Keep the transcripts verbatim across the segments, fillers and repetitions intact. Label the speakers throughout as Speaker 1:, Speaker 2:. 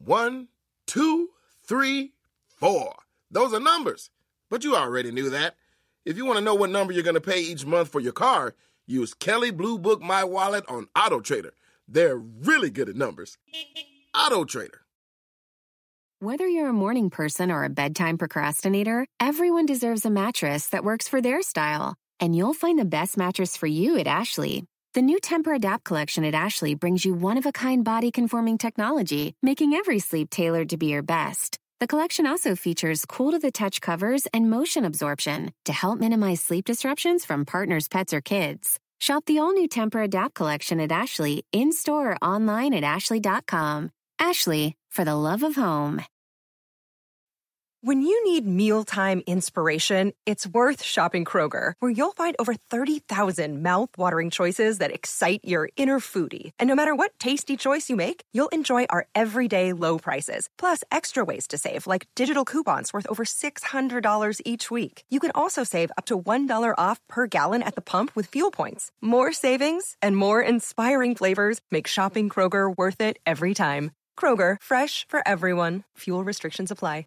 Speaker 1: One, two, three, four. Those are numbers. But you already knew that. If you want to know what number you're going to pay each month for your car, use Kelley Blue Book My Wallet on AutoTrader. They're really good at numbers. AutoTrader.
Speaker 2: Whether you're a morning person or a bedtime procrastinator, everyone deserves a mattress that works for their style. And you'll find the best mattress for you at Ashley. The new Tempur-Adapt collection at Ashley brings you one-of-a-kind body-conforming technology, making every sleep tailored to be your best. The collection also features cool-to-the-touch covers and motion absorption to help minimize sleep disruptions from partners, pets, or kids. Shop the all-new Tempur-Adapt collection at Ashley, in-store or online at ashley dot com. Ashley, for the love of home.
Speaker 3: When you need mealtime inspiration, it's worth shopping Kroger, where you'll find over thirty thousand mouth-watering choices that excite your inner foodie. And no matter what tasty choice you make, you'll enjoy our everyday low prices, plus extra ways to save, like digital coupons worth over six hundred dollars each week. You can also save up to one dollar off per gallon at the pump with fuel points. More savings and more inspiring flavors make shopping Kroger worth it every time. Kroger, fresh for everyone. Fuel restrictions apply.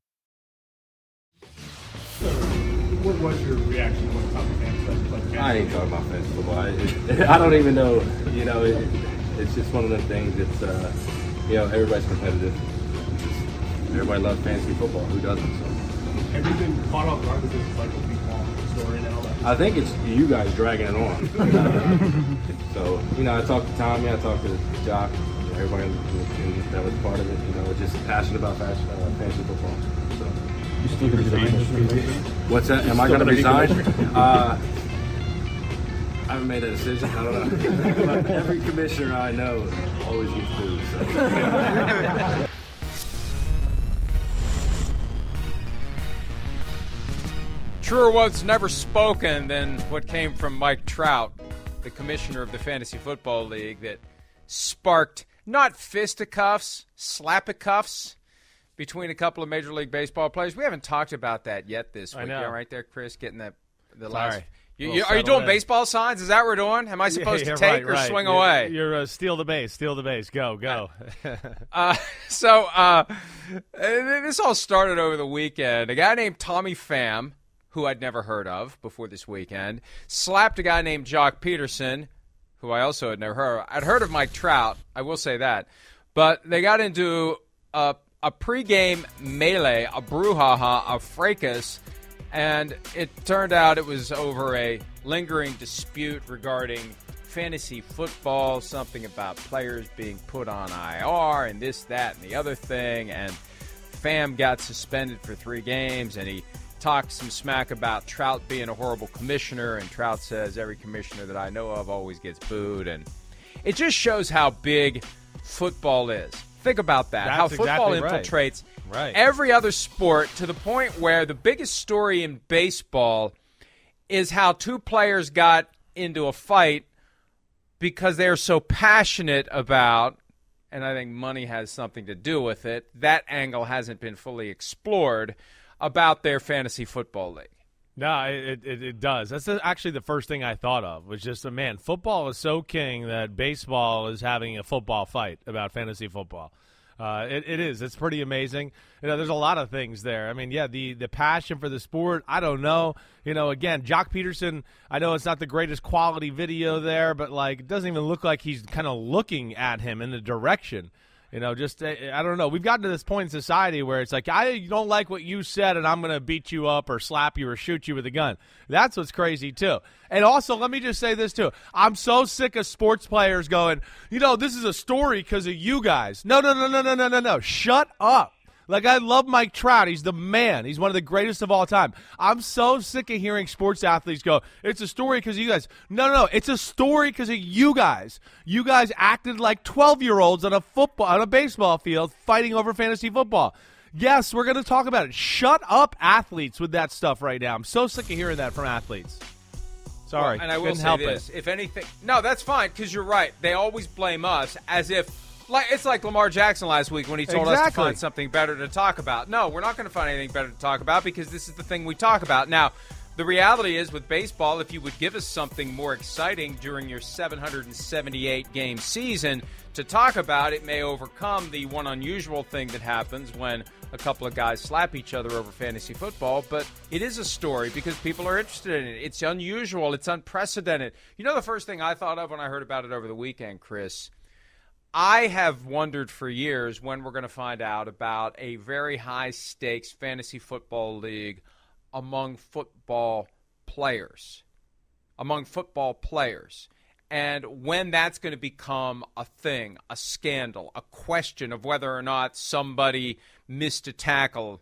Speaker 4: So, what was your reaction when talking fans like
Speaker 5: I ain't talking about fantasy football. I, it, I don't even know. You know, it, it's just one of those things. It's uh, you know, everybody's competitive. It's just, everybody loves fantasy football. Who doesn't? So.
Speaker 4: Have you been caught off guard with this like a week long story now?
Speaker 5: I think it's you guys dragging it on. So you know, I talked to Tommy. I talked to Jock. Everybody in, in, that was part of it. You know, just passionate about fashion, uh, fantasy football. So.
Speaker 6: You still going to resign?
Speaker 5: What's that? Am I going to resign? Uh, I haven't made a decision. I don't know. But every commissioner I know always eats food. So.
Speaker 7: Truer words never spoken than what came from Mike Trout, the commissioner of the Fantasy Football League, that sparked not fisticuffs, slap-a-cuffs between a couple of Major League Baseball players. We haven't talked about that yet this week.
Speaker 6: I know.
Speaker 7: Yeah, right there, Chris, getting that the
Speaker 6: Sorry.
Speaker 7: last. You, you, are you doing
Speaker 6: in.
Speaker 7: baseball signs? Is that what we're doing? Am I supposed
Speaker 6: yeah, yeah,
Speaker 7: to take
Speaker 6: right,
Speaker 7: or
Speaker 6: right.
Speaker 7: swing
Speaker 6: you're,
Speaker 7: away?
Speaker 6: You're uh, steal the base, steal the base. Go, go.
Speaker 7: uh, so uh, this all started over the weekend. A guy named Tommy Pham, who I'd never heard of before this weekend, slapped a guy named Jock Peterson, who I also had never heard of. I'd heard of Mike Trout, I will say that. But they got into a, a pregame melee, a brouhaha, a fracas, and it turned out it was over a lingering dispute regarding fantasy football, something about players being put on I R and this, that, and the other thing. And Pham got suspended for three games, and he talked some smack about Trout being a horrible commissioner, and Trout says every commissioner that I know of always gets booed. And it just shows how big football is. Think about that,
Speaker 6: That's
Speaker 7: how football
Speaker 6: exactly right.
Speaker 7: infiltrates
Speaker 6: Right.
Speaker 7: every other sport to the point where the biggest story in baseball is how two players got into a fight because they're so passionate about, and I think money has something to do with it, that angle hasn't been fully explored, about their fantasy football league.
Speaker 6: No, it, it it does. That's actually the first thing I thought of, was just, a man, football is so king that baseball is having a football fight about fantasy football. Uh, it, it is. It's pretty amazing. You know, there's a lot of things there. I mean, yeah, the, the passion for the sport, I don't know. You know, again, Jock Peterson, I know it's not the greatest quality video there, but, like, it doesn't even look like he's kind of looking at him in the direction. You know, just, I don't know. We've gotten to this point in society where it's like, I don't like what you said, and I'm going to beat you up or slap you or shoot you with a gun. That's what's crazy, too. And also, let me just say this, too. I'm so sick of sports players going, you know, this is a story because of you guys. No, no, no, no, no, no, no, no. Shut up. Like, I love Mike Trout. He's the man. He's one of the greatest of all time. I'm so sick of hearing sports athletes go, it's a story because of you guys. No, no, no. It's a story because of you guys. You guys acted like twelve-year-olds on a football, on a baseball field fighting over fantasy football. Yes, we're going to talk about it. Shut up, athletes, with that stuff right now. I'm so sick of hearing that from athletes. Sorry.
Speaker 7: Well, and I will
Speaker 6: Couldn't
Speaker 7: say
Speaker 6: help
Speaker 7: this.
Speaker 6: it.
Speaker 7: If anything, no, that's fine, because you're right. They always blame us as if, like it's like Lamar Jackson last week when he told
Speaker 6: Exactly.
Speaker 7: us to find something better to talk about. No, we're not going to find anything better to talk about because this is the thing we talk about. Now, The reality is, with baseball, if you would give us something more exciting during your seven hundred seventy-eight game season to talk about, it may overcome the one unusual thing that happens when a couple of guys slap each other over fantasy football. But it is a story because people are interested in it. It's unusual. It's unprecedented. You know the first thing I thought of when I heard about it over the weekend, Chris? I have wondered for years when we're going to find out about a very high-stakes fantasy football league among football players, among football players, and when that's going to become a thing, a scandal, a question of whether or not somebody missed a tackle,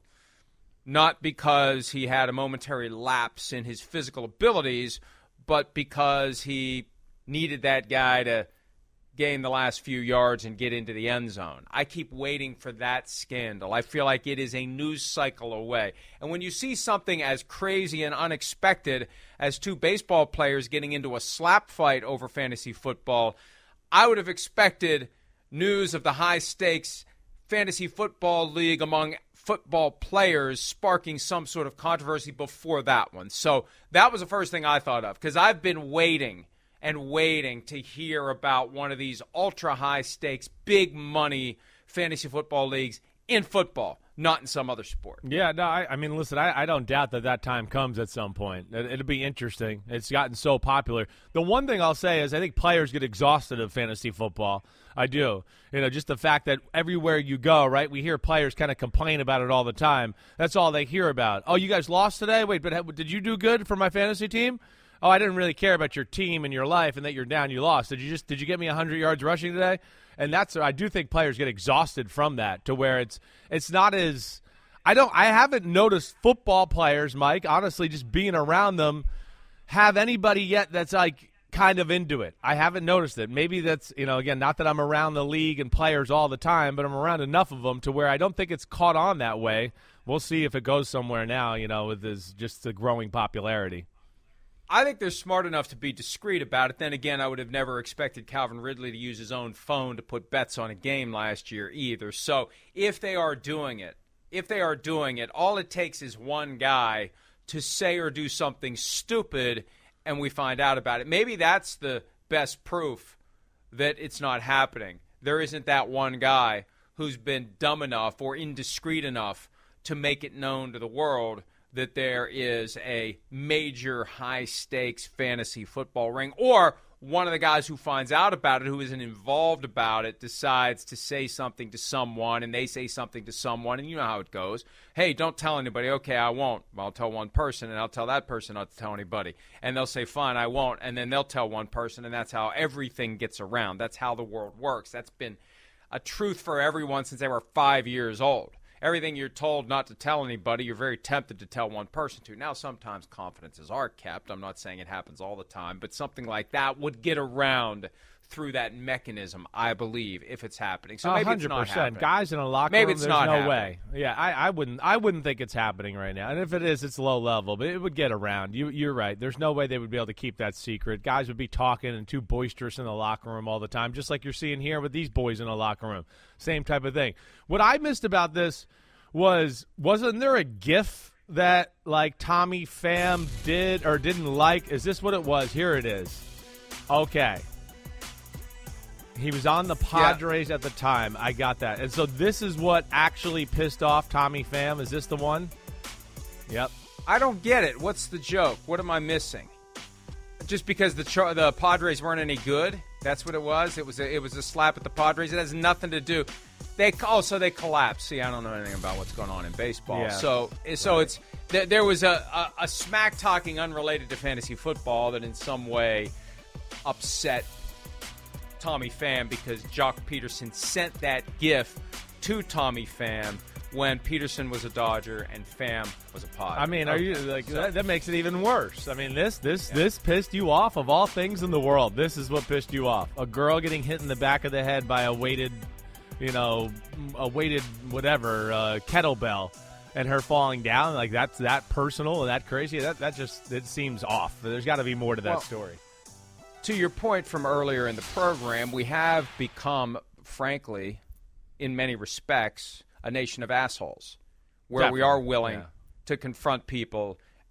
Speaker 7: not because he had a momentary lapse in his physical abilities, but because he needed that guy to gain the last few yards and get into the end zone. I keep waiting for that scandal. I feel like it is a news cycle away. And when you see something as crazy and unexpected as two baseball players getting into a slap fight over fantasy football, I would have expected news of the high-stakes fantasy football league among football players sparking some sort of controversy before that one. So that was the first thing I thought of, because I've been waiting and waiting to hear about one of these ultra-high-stakes, big-money fantasy football leagues in football, not in some other sport.
Speaker 6: Yeah, no, I, I mean, listen, I, I don't doubt that that time comes at some point. It, it'll be interesting. It's gotten so popular. The one thing I'll say is I think players get exhausted of fantasy football. I do. You know, just the fact that everywhere you go, right, we hear players kind of complain about it all the time. That's all they hear about. Oh, you guys lost today? Wait, but did you do good for my fantasy team? Oh, I didn't really care about your team and your life and that you're down, you lost. Did you just did you get me one hundred yards rushing today? And that's I do think players get exhausted from that to where it's it's not as I don't I haven't noticed football players, Mike, honestly just being around them have anybody yet that's like kind of into it. I haven't noticed it. Maybe that's, you know, again, not that I'm around the league and players all the time, but I'm around enough of them to where I don't think it's caught on that way. We'll see if it goes somewhere now, you know, with this just the growing popularity.
Speaker 7: I think they're smart enough to be discreet about it. Then again, I would have never expected Calvin Ridley to use his own phone to put bets on a game last year either. So if they are doing it, if they are doing it, all it takes is one guy to say or do something stupid and we find out about it. Maybe that's the best proof that it's not happening. There isn't that one guy who's been dumb enough or indiscreet enough to make it known to the world that there is a major high-stakes fantasy football ring, or one of the guys who finds out about it, who isn't involved about it, decides to say something to someone, and they say something to someone, and you know how it goes. Hey, don't tell anybody. Okay, I won't. I'll tell one person, and I'll tell that person not to tell anybody. And they'll say, fine, I won't. And then they'll tell one person, and that's how everything gets around. That's how the world works. That's been a truth for everyone since they were five years old. Everything you're told not to tell anybody, you're very tempted to tell one person to. Now, sometimes confidences are kept. I'm not saying it happens all the time, but something like that would get around through that mechanism, I believe, if it's happening. So maybe
Speaker 6: one hundred percent.
Speaker 7: It's not happening.
Speaker 6: Guys in a locker
Speaker 7: maybe
Speaker 6: room,
Speaker 7: it's
Speaker 6: there's
Speaker 7: not
Speaker 6: no
Speaker 7: happening.
Speaker 6: way. Yeah, I, I wouldn't I wouldn't think it's happening right now. And if it is, it's low level, but it would get around. You, you're right. There's no way they would be able to keep that secret. Guys would be talking and too boisterous in the locker room all the time, just like you're seeing here with these boys in the locker room. Same type of thing. What I missed about this was, wasn't there a GIF that, like, Tommy Pham did or didn't like? Is this what it was? Here it is. Okay. He was on the Padres yeah. at the time. I got that. And so this is what actually pissed off Tommy Pham. Is this the one? Yep.
Speaker 7: I don't get it. What's the joke? What am I missing? Just because the Char- the Padres weren't any good? That's what it was? It was a, it was a slap at the Padres. It has nothing to do. They oh, so they collapsed. See, I don't know anything about what's going on in baseball.
Speaker 6: Yeah.
Speaker 7: So so it's there, there was a, a, a smack talking unrelated to fantasy football that in some way upset Tommy Pham because Jock Peterson sent that GIF to Tommy Pham when Peterson was a Dodger and Pham was a Padre.
Speaker 6: I mean, are you like so, that, that makes it even worse. I mean, this this yeah. this pissed you off of all things in the world. This is what pissed you off. A girl getting hit in the back of the head by a weighted, you know, a weighted whatever uh, kettlebell, and her falling down. Like that's that personal and that crazy. That that just it seems off. There's got to be more to that
Speaker 7: well,
Speaker 6: story.
Speaker 7: To your point from earlier in the program, we have become, frankly, in many respects, a nation of assholes, where
Speaker 6: Definitely.
Speaker 7: we are willing
Speaker 6: yeah.
Speaker 7: to confront people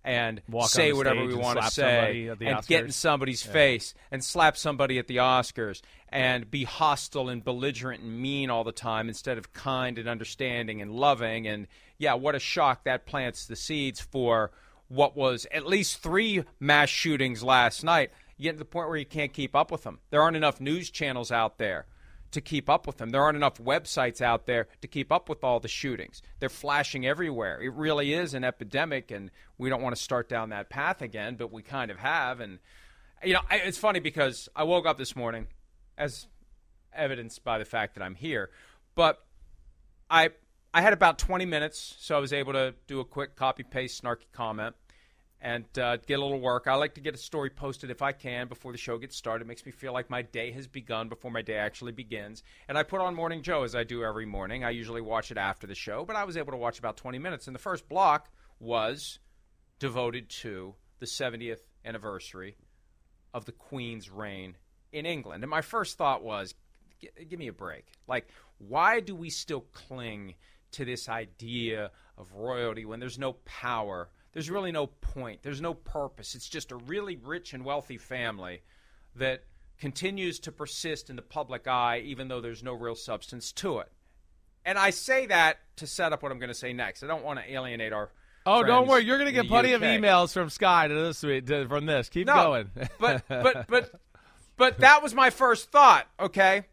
Speaker 7: and
Speaker 6: Walk
Speaker 7: say
Speaker 6: on the
Speaker 7: whatever
Speaker 6: stage
Speaker 7: we
Speaker 6: and
Speaker 7: want to
Speaker 6: slap
Speaker 7: say
Speaker 6: somebody at the
Speaker 7: and
Speaker 6: Oscars.
Speaker 7: get in somebody's
Speaker 6: Yeah.
Speaker 7: face and slap somebody at the Oscars and be hostile and belligerent and mean all the time instead of kind and understanding and loving. And, yeah, what a shock that plants the seeds for what was at least three mass shootings last night. You get to the point where you can't keep up with them. There aren't enough news channels out there to keep up with them. There aren't enough websites out there to keep up with all the shootings. They're flashing everywhere. It really is an epidemic, and we don't want to start down that path again, but we kind of have. And, you know, I, it's funny because I woke up this morning, as evidenced by the fact that I'm here, but I I had about twenty minutes, so I was able to do a quick copy-paste snarky comment and uh, get a little work. I like to get a story posted if I can before the show gets started. It makes me feel like my day has begun before my day actually begins. And I put on Morning Joe, as I do every morning. I usually watch it after the show, but I was able to watch about twenty minutes. And the first block was devoted to the seventieth anniversary of the Queen's reign in England. And my first thought was, give me a break. Like, why do we still cling to this idea of royalty when there's no power? There's really no point. There's no purpose. It's just a really rich and wealthy family that continues to persist in the public eye even though there's no real substance to it. And I say that to set up what I'm going to say next. I don't want to alienate our
Speaker 6: Oh, don't
Speaker 7: friends
Speaker 6: worry. You're going to
Speaker 7: in
Speaker 6: get
Speaker 7: the
Speaker 6: plenty
Speaker 7: U
Speaker 6: of
Speaker 7: K.
Speaker 6: emails from Sky to this to, from this. Keep
Speaker 7: No,
Speaker 6: going.
Speaker 7: but but but but that was my first thought, okay?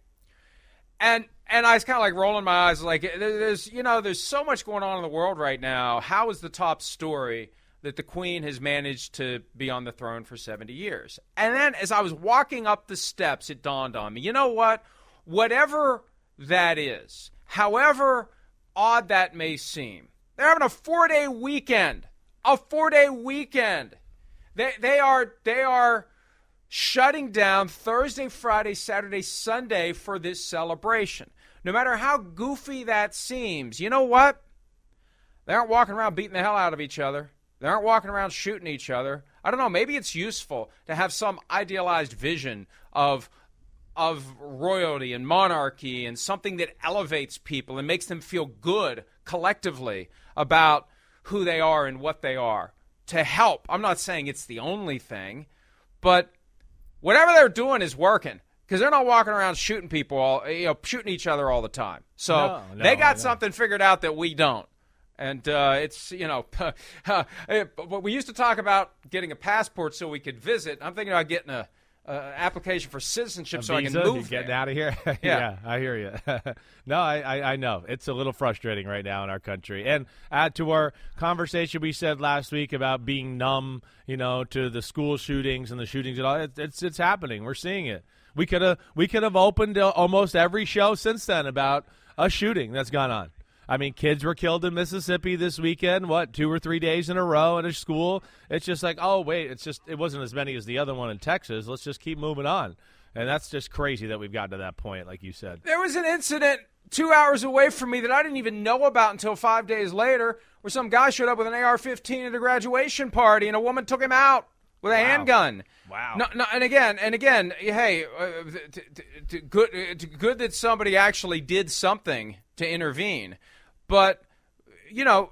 Speaker 7: And and I was kind of like rolling my eyes, like there's you know there's so much going on in the world right now. How is the top story that the Queen has managed to be on the throne for seventy years? And then as I was walking up the steps, it dawned on me, you know what? Whatever that is, however odd that may seem, they're having a four-day weekend. A four-day weekend. They they are they are shutting down Thursday, Friday, Saturday, Sunday for this celebration. No matter how goofy that seems, you know what? They aren't walking around beating the hell out of each other. They aren't walking around shooting each other. I don't know, maybe it's useful to have some idealized vision of of royalty and monarchy and something that elevates people and makes them feel good collectively about who they are and what they are to help. I'm not saying it's the only thing, but whatever they're doing is working because they're not walking around shooting people, all, you know, shooting each other all the time. So
Speaker 6: No, no,
Speaker 7: they got
Speaker 6: no.
Speaker 7: something figured out that we don't. And uh, it's, you know, uh, but we used to talk about getting a passport so we could visit. I'm thinking about getting a uh, application for citizenship
Speaker 6: A
Speaker 7: so
Speaker 6: visa,
Speaker 7: I can move
Speaker 6: you getting
Speaker 7: there.
Speaker 6: out of here. yeah.
Speaker 7: Yeah.
Speaker 6: I hear you. no, I, I, I know it's a little frustrating right now in our country. And add to our conversation we said last week about being numb, you know, to the school shootings and the shootings and all. It, it's it's happening. We're seeing it. We could have we could have opened uh, almost every show since then about a shooting that's gone on. I mean, kids were killed in Mississippi this weekend, what, two or three days in a row at a school. It's just like, oh, wait, it's just it wasn't as many as the other one in Texas. Let's just keep moving on. And that's just crazy that we've gotten to that point, like you said.
Speaker 7: There was an incident two hours away from me that I didn't even know about until five days later where some guy showed up with an A R fifteen at a graduation party and a woman took him out with a
Speaker 6: Wow.
Speaker 7: handgun.
Speaker 6: Wow.
Speaker 7: No, no, and again, and again, hey, uh, t- t- t- good, uh, t- good that somebody actually did something to intervene. But, you know,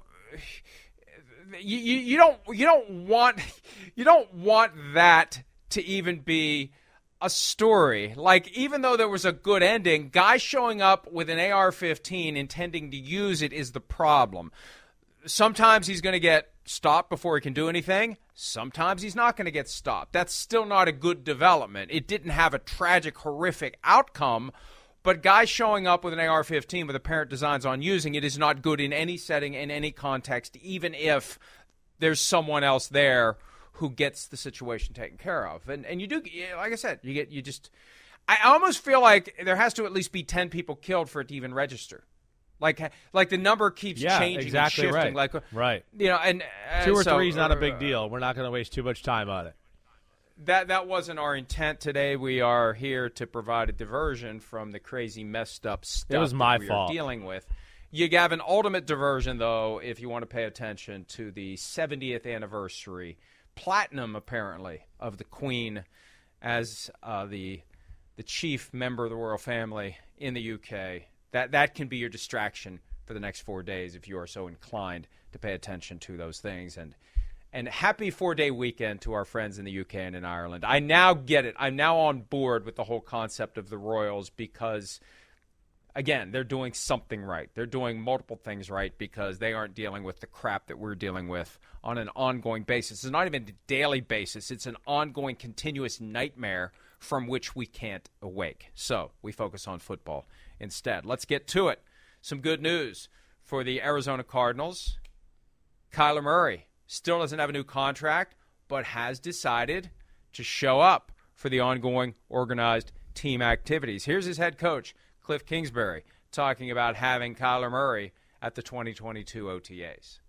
Speaker 7: you, you, you don't you don't want you don't want that to even be a story. Like, even though there was a good ending, guy showing up with an A R fifteen intending to use it is the problem. Sometimes he's going to get stopped before he can do anything. Sometimes he's not going to get stopped. That's still not a good development. It didn't have a tragic, horrific outcome. But guys showing up with an A R fifteen with apparent designs on using it is not good in any setting, in any context, even if there's someone else there who gets the situation taken care of. And and you do, like I said, you get you just. I almost feel like there has to at least be ten people killed for it to even register. Like like the number keeps
Speaker 6: Yeah,
Speaker 7: changing
Speaker 6: exactly
Speaker 7: and shifting.
Speaker 6: right.
Speaker 7: Like
Speaker 6: Right.
Speaker 7: you know, and uh,
Speaker 6: Two or
Speaker 7: so,
Speaker 6: three is not a
Speaker 7: uh,
Speaker 6: big deal. We're not going to waste too much time on it.
Speaker 7: That that wasn't our intent today. We are here to provide a diversion from the crazy, messed up stuff
Speaker 6: was my
Speaker 7: that we
Speaker 6: fault.
Speaker 7: are dealing with. You have an ultimate diversion, though, if you want to pay attention to the seventieth anniversary, platinum apparently, of the Queen as uh, the the chief member of the royal family in the U K. That that can be your distraction for the next four days if you are so inclined to pay attention to those things. And And happy four-day weekend to our friends in the U K and in Ireland. I now get it. I'm now on board with the whole concept of the Royals because, again, they're doing something right. They're doing multiple things right because they aren't dealing with the crap that we're dealing with on an ongoing basis. It's not even a daily basis. It's an ongoing, continuous nightmare from which we can't awake. So we focus on football instead. Let's get to it. Some good news for the Arizona Cardinals. Kyler Murray still doesn't have a new contract, but has decided to show up for the ongoing organized team activities. Here's his head coach, Cliff Kingsbury, talking about having Kyler Murray at the twenty twenty-two O T As.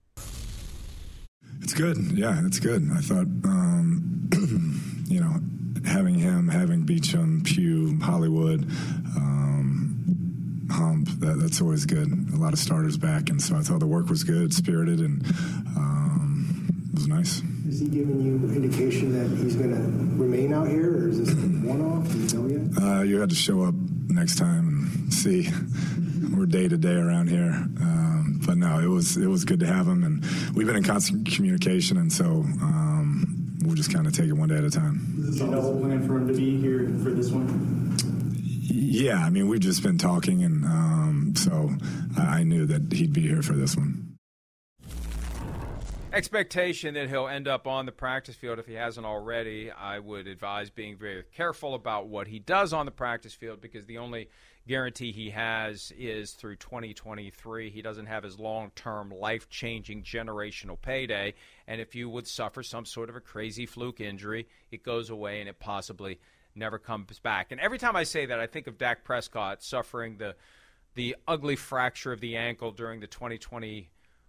Speaker 8: It's good. Yeah, it's good. I thought, um, you know, having him, having Beachum, Pugh, Hollywood, um, Hump, that, that's always good. A lot of starters back, and so I thought the work was good, spirited, and um, it was nice.
Speaker 9: Is he giving you indication that he's going to remain out here, or is this a one-off? Do you know yet?
Speaker 8: Uh, you had to show up next time and see. We're day to day around here, um, but no, it was it was good to have him, and we've been in constant communication, and so um, we'll just kind of take it one day at a time.
Speaker 4: Is this always a plan for him to be here for this one?
Speaker 8: Yeah, I mean, we've just been talking, and um, so I, I knew that he'd be here for this one.
Speaker 7: Expectation that he'll end up on the practice field if he hasn't already. I would advise being very careful about what he does on the practice field because the only guarantee he has is through twenty twenty-three. He doesn't have his long-term, life-changing, generational payday. And if you would suffer some sort of a crazy fluke injury, it goes away and it possibly never comes back. And every time I say that, I think of Dak Prescott suffering the the ugly fracture of the ankle during the twenty twenty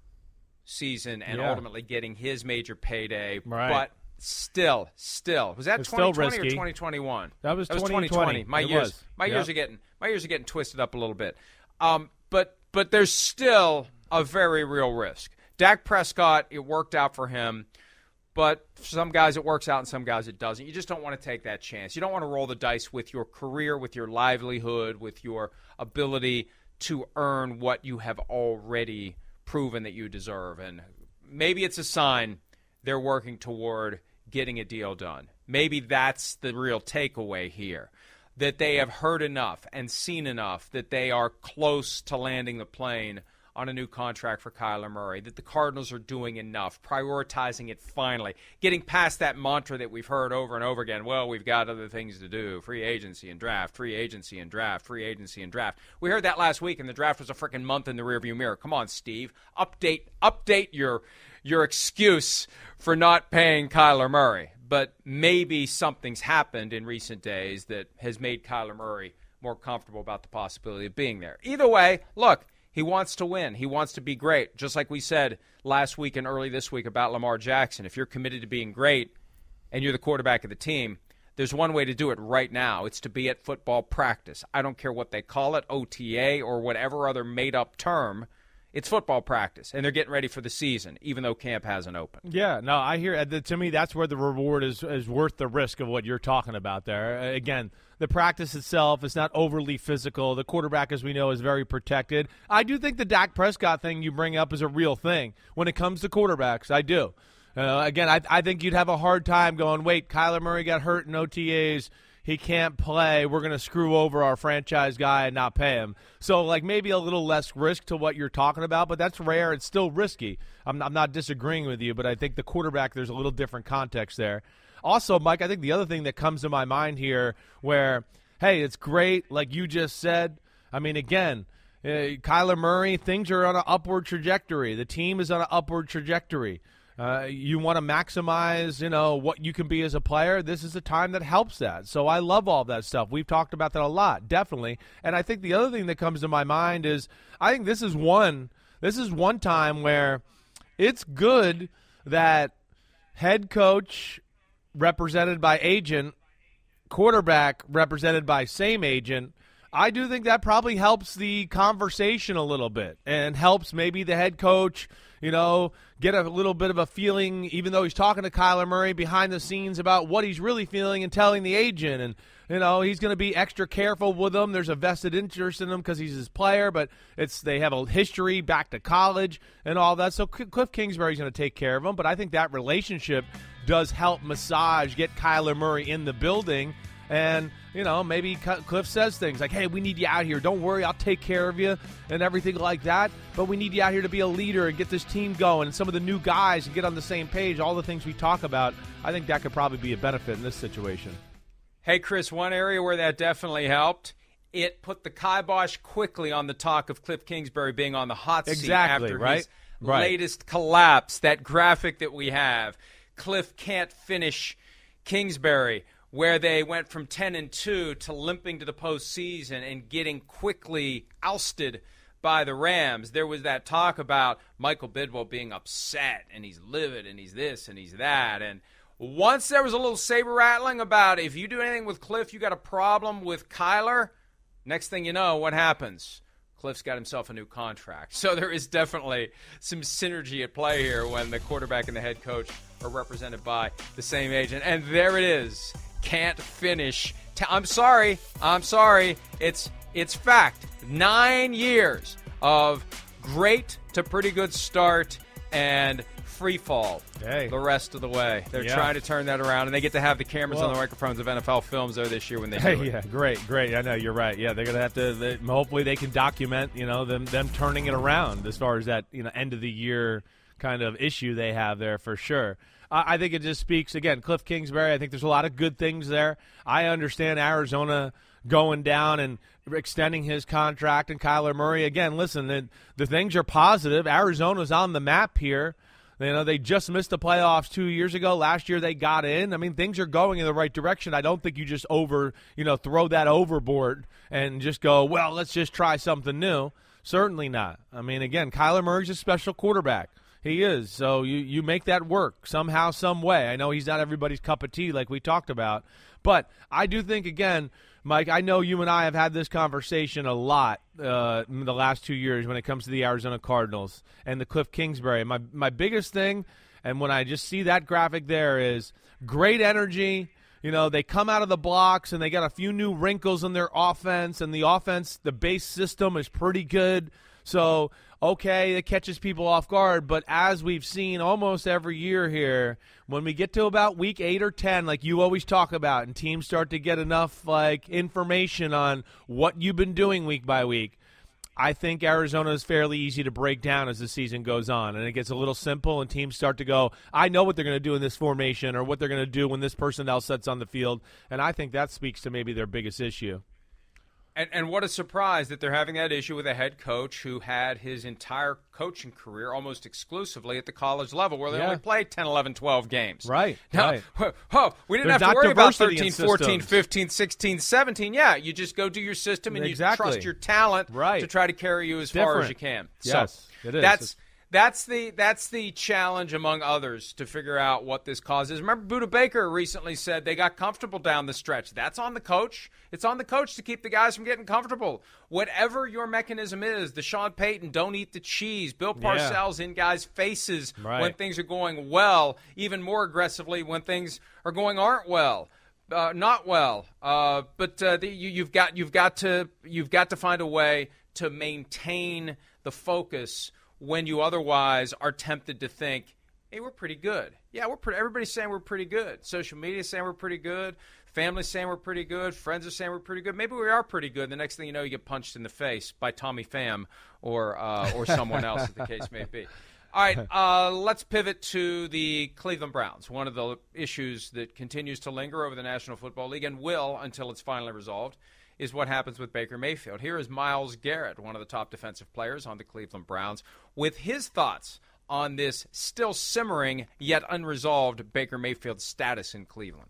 Speaker 7: season and
Speaker 6: yeah.
Speaker 7: ultimately getting his major payday.
Speaker 6: Right.
Speaker 7: But still, still, was that
Speaker 6: It's
Speaker 7: twenty twenty
Speaker 6: still
Speaker 7: or
Speaker 6: risky.
Speaker 7: twenty twenty-one?
Speaker 6: That was
Speaker 7: that was
Speaker 6: twenty twenty.
Speaker 7: My
Speaker 6: It
Speaker 7: years,
Speaker 6: was.
Speaker 7: my
Speaker 6: Yep.
Speaker 7: years are getting, my years are getting twisted up a little bit. Um, but but there's still a very real risk. Dak Prescott, it worked out for him. But for some guys it works out and some guys it doesn't. You just don't want to take that chance. You don't want to roll the dice with your career, with your livelihood, with your ability to earn what you have already proven that you deserve. And maybe it's a sign they're working toward getting a deal done. Maybe that's the real takeaway here, that they have heard enough and seen enough that they are close to landing the plane on a new contract for Kyler Murray, that the Cardinals are doing enough, prioritizing it finally, getting past that mantra that we've heard over and over again, well, we've got other things to do, free agency and draft, free agency and draft, free agency and draft. We heard that last week, and the draft was a freaking month in the rearview mirror. Come on, Steve. Update update your your excuse for not paying Kyler Murray. But maybe something's happened in recent days that has made Kyler Murray more comfortable about the possibility of being there. Either way, look, he wants to win. He wants to be great. Just like we said last week and early this week about Lamar Jackson. If you're committed to being great and you're the quarterback of the team, there's one way to do it right now. It's to be at football practice. I don't care what they call it, O T A or whatever other made-up term. It's football practice, and they're getting ready for the season, even though camp hasn't opened.
Speaker 6: Yeah, no, I hear. To me, that's where the reward is is worth the risk of what you're talking about there. Again, the practice itself is not overly physical. The quarterback, as we know, is very protected. I do think the Dak Prescott thing you bring up is a real thing when it comes to quarterbacks. I do. Uh, again, I, I think you'd have a hard time going, wait, Kyler Murray got hurt in O T As. He can't play. We're going to screw over our franchise guy and not pay him. So, like, maybe a little less risk to what you're talking about, but that's rare. It's still risky. I'm, I'm not disagreeing with you, but I think the quarterback, there's a little different context there. Also, Mike, I think the other thing that comes to my mind here where, hey, it's great, like you just said. I mean, again, uh, Kyler Murray, things are on an upward trajectory. The team is on an upward trajectory. Uh, you want to maximize, you know, what you can be as a player. This is a time that helps that. So I love all that stuff. We've talked about that a lot, definitely. And I think the other thing that comes to my mind is I think this is one this is one time where it's good that head coach represented by agent, quarterback represented by same agent, I do think that probably helps the conversation a little bit and helps maybe the head coach, you know, get a little bit of a feeling, even though he's talking to Kyler Murray behind the scenes about what he's really feeling and telling the agent. And, you know, he's going to be extra careful with him. There's a vested interest in him because he's his player, but it's they have a history back to college and all that. So Cliff Kingsbury's going to take care of him. But I think that relationship does help massage, get Kyler Murray in the building. And, you know, maybe Cliff says things like, hey, we need you out here. Don't worry, I'll take care of you and everything like that. But we need you out here to be a leader and get this team going. And some of the new guys and get on the same page, all the things we talk about. I think that could probably be a benefit in this situation.
Speaker 7: Hey, Chris, one area where that definitely helped, it put the kibosh quickly on the talk of Cliff Kingsbury being on the hot seat
Speaker 6: exactly,
Speaker 7: after
Speaker 6: right?
Speaker 7: his
Speaker 6: right.
Speaker 7: latest collapse, that graphic that we have. Cliff can't finish Kingsbury, where they went from ten and two to limping to the postseason and getting quickly ousted by the Rams. There was that talk about Michael Bidwell being upset, and he's livid, and he's this, and he's that. And once there was a little saber-rattling about if you do anything with Cliff, you got a problem with Kyler, next thing you know, what happens? Cliff's got himself a new contract. So there is definitely some synergy at play here when the quarterback and the head coach are represented by the same agent. And there it is. Can't finish. I'm sorry. I'm sorry. It's it's fact. Nine years of great to pretty good start and free fall
Speaker 6: hey.
Speaker 7: the rest of the way. They're
Speaker 6: yeah.
Speaker 7: trying to turn that around, and they get to have the cameras
Speaker 6: well,
Speaker 7: on the microphones of N F L Films there this year when they do
Speaker 6: hey,
Speaker 7: it.
Speaker 6: Yeah, great, great. I know, you're right. Yeah, they're going to have to they, – hopefully they can document, you know, them them turning it around as far as that, you know, end-of-the-year kind of issue they have there for sure. I think it just speaks, again, Cliff Kingsbury, I think there's a lot of good things there. I understand Arizona going down and extending his contract and Kyler Murray. Again, listen, the, the things are positive. Arizona's on the map here. You know, they just missed the playoffs two years ago. Last year they got in. I mean, things are going in the right direction. I don't think you just over, you know, throw that overboard and just go, well, let's just try something new. Certainly not. I mean, again, Kyler Murray's a special quarterback. He is. So you, you make that work somehow, some way. I know he's not everybody's cup of tea like we talked about. But I do think, again, Mike, I know you and I have had this conversation a lot uh, in the last two years when it comes to the Arizona Cardinals and the Cliff Kingsbury. My, my biggest thing, and when I just see that graphic there, is great energy. You know, they come out of the blocks and they got a few new wrinkles in their offense, and the offense, the base system is pretty good. So, okay, it catches people off guard, but as we've seen almost every year here, when we get to about week eight or ten, like you always talk about, and teams start to get enough like information on what you've been doing week by week, I think Arizona is fairly easy to break down as the season goes on, and it gets a little simple, and teams start to go, I know what they're going to do in this formation or what they're going to do when this personnel sets on the field, and I think that speaks to maybe their biggest issue.
Speaker 7: And, and what a surprise that they're having that issue with a head coach who had his entire coaching career almost exclusively at the college level, where they
Speaker 6: yeah.
Speaker 7: only played ten, eleven, twelve games.
Speaker 6: Right.
Speaker 7: Now,
Speaker 6: right.
Speaker 7: Oh, we didn't
Speaker 6: There's
Speaker 7: have to worry about thirteen, fourteen,
Speaker 6: systems.
Speaker 7: fifteen, sixteen, seventeen. Yeah, you just go do your system and
Speaker 6: exactly.
Speaker 7: you trust your talent
Speaker 6: right.
Speaker 7: to try to carry you as
Speaker 6: Different.
Speaker 7: far as you can.
Speaker 6: Yes,
Speaker 7: so
Speaker 6: it is.
Speaker 7: That's
Speaker 6: it's-
Speaker 7: That's the that's the challenge among others to figure out what this causes. Remember, Budda Baker recently said they got comfortable down the stretch. That's on the coach. It's on the coach to keep the guys from getting comfortable. Whatever your mechanism is, the Sean Payton, don't eat the cheese. Bill Parcells yeah. in guys' faces
Speaker 6: right.
Speaker 7: when things are going well, even more aggressively when things are going aren't well. Uh, not well, uh, but uh, the, you, you've got you've got to you've got to find a way to maintain the focus when you otherwise are tempted to think, hey, we're pretty good. Yeah, we're pretty, everybody's saying we're pretty good. Social media is saying we're pretty good. Family's saying we're pretty good. Friends are saying we're pretty good. Maybe we are pretty good. The next thing you know, you get punched in the face by Tommy Pham or uh, or someone else, as the case may be. All right, uh, let's pivot to the Cleveland Browns. One of the issues that continues to linger over the National Football League and will until it's finally resolved is what happens with Baker Mayfield. Here is Myles Garrett, one of the top defensive players on the Cleveland Browns, with his thoughts on this still simmering yet unresolved Baker Mayfield status in Cleveland.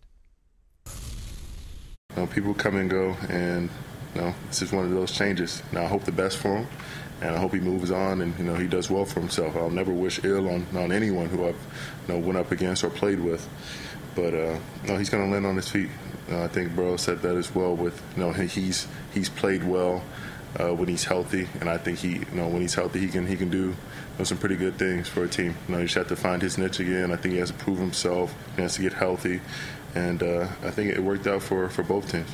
Speaker 10: You know, people come and go, and you know, this is one of those changes. Now, I hope the best for him, and I hope he moves on and you know he does well for himself. I'll never wish ill on, on anyone who I've you know went up against or played with. but uh, no, he's going to land on his feet. Uh, I think Burrow said that as well. With you know, he's he's played well uh, when he's healthy, and I think he, you know, when he's healthy, he can he can do you know, some pretty good things for a team. You know, he just have to find his niche again. I think he has to prove himself. He has to get healthy, and uh, I think it worked out for, for both teams.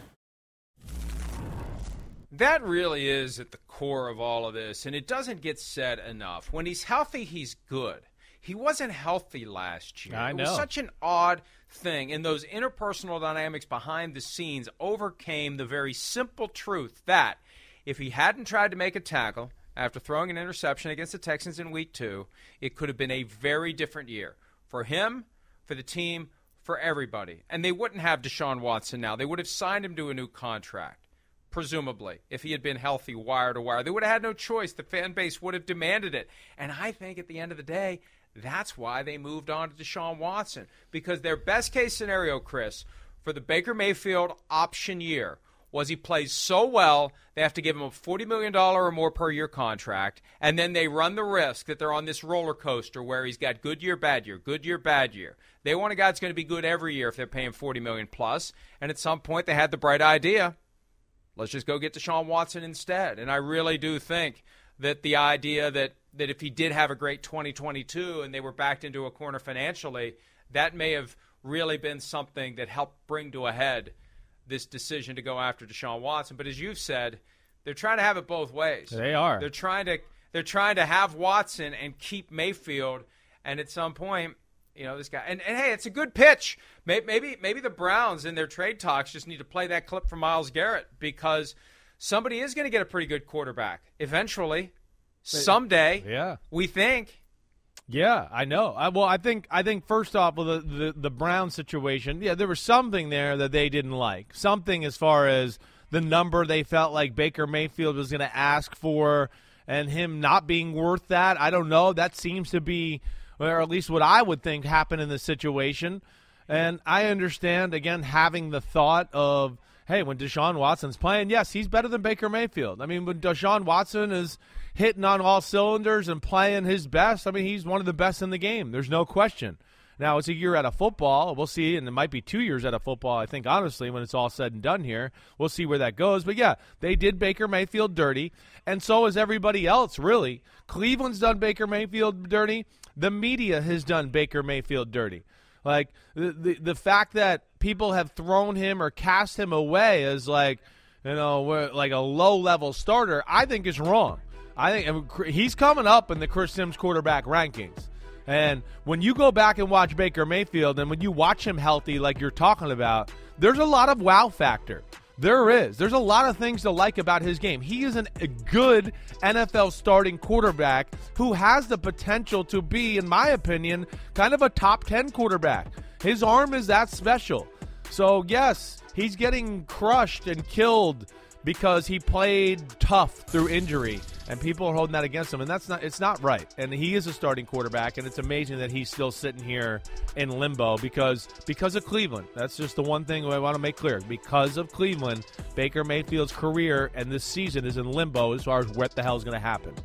Speaker 7: That really is at the core of all of this, and it doesn't get said enough. When he's healthy, he's good. He wasn't healthy last year.
Speaker 6: I know.
Speaker 7: It was such an odd thing, and those interpersonal dynamics behind the scenes overcame the very simple truth that if he hadn't tried to make a tackle after throwing an interception against the Texans in week two, it could have been a very different year for him, for the team, for everybody. And they wouldn't have Deshaun Watson now. They would have signed him to a new contract, presumably, if he had been healthy wire to wire. They would have had no choice. The fan base would have demanded it. And I think at the end of the day, that's why they moved on to Deshaun Watson, because their best-case scenario, Chris, for the Baker Mayfield option year was he plays so well they have to give him a forty million dollars or more per year contract, and then they run the risk that they're on this roller coaster where he's got good year, bad year, good year, bad year. They want a guy that's going to be good every year if they're paying forty million dollars plus, and at some point they had the bright idea, let's just go get Deshaun Watson instead. And I really do think that the idea that that if he did have a great twenty twenty-two and they were backed into a corner financially, that may have really been something that helped bring to a head this decision to go after Deshaun Watson. But as you've said, they're trying to have it both ways.
Speaker 6: They are.
Speaker 7: They're trying to they're trying to have Watson and keep Mayfield, and at some point, you know, this guy and, and hey, it's a good pitch. Maybe, maybe maybe the Browns in their trade talks just need to play that clip from Myles Garrett, because somebody is going to get a pretty good quarterback eventually. Someday,
Speaker 6: yeah,
Speaker 7: we think.
Speaker 6: Yeah, I know. I, well, I think I think first off, well, the, the the Brown situation, yeah, there was something there that they didn't like. Something as far as the number they felt like Baker Mayfield was going to ask for, and him not being worth that. I don't know. That seems to be, or at least what I would think happened in this situation. And I understand, again, having the thought of, hey, when Deshaun Watson's playing, yes, he's better than Baker Mayfield. I mean, when Deshaun Watson is hitting on all cylinders and playing his best, I mean, he's one of the best in the game. There's no question. Now, it's a year out of football. We'll see, and it might be two years out of football, I think, honestly, when it's all said and done here. We'll see where that goes. But, yeah, they did Baker Mayfield dirty, and so has everybody else, really. Cleveland's done Baker Mayfield dirty. The media has done Baker Mayfield dirty. Like, the, the, the fact that people have thrown him or cast him away as, like, you know, like a low-level starter, I think is wrong. I think he's coming up in the Chris Sims quarterback rankings. And when you go back and watch Baker Mayfield, and when you watch him healthy like you're talking about, there's a lot of wow factor. There is. There's a lot of things to like about his game. He is an, a good N F L starting quarterback who has the potential to be, in my opinion, kind of a top ten quarterback. His arm is that special. So, yes, he's getting crushed and killed because he played tough through injury, and people are holding that against him, and that's not, it's not right. And he is a starting quarterback, and it's amazing that he's still sitting here in limbo because because of Cleveland. That's just the one thing I want to make clear. Because of Cleveland, Baker Mayfield's career and this season is in limbo as far as what the hell is going to happen.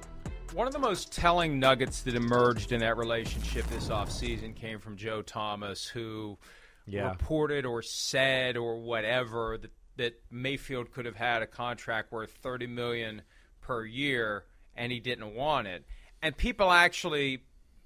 Speaker 7: One of the most telling nuggets that emerged in that relationship this offseason came from Joe Thomas, who
Speaker 6: yeah.
Speaker 7: reported or said or whatever that that Mayfield could have had a contract worth thirty million dollars per year, and he didn't want it. And people actually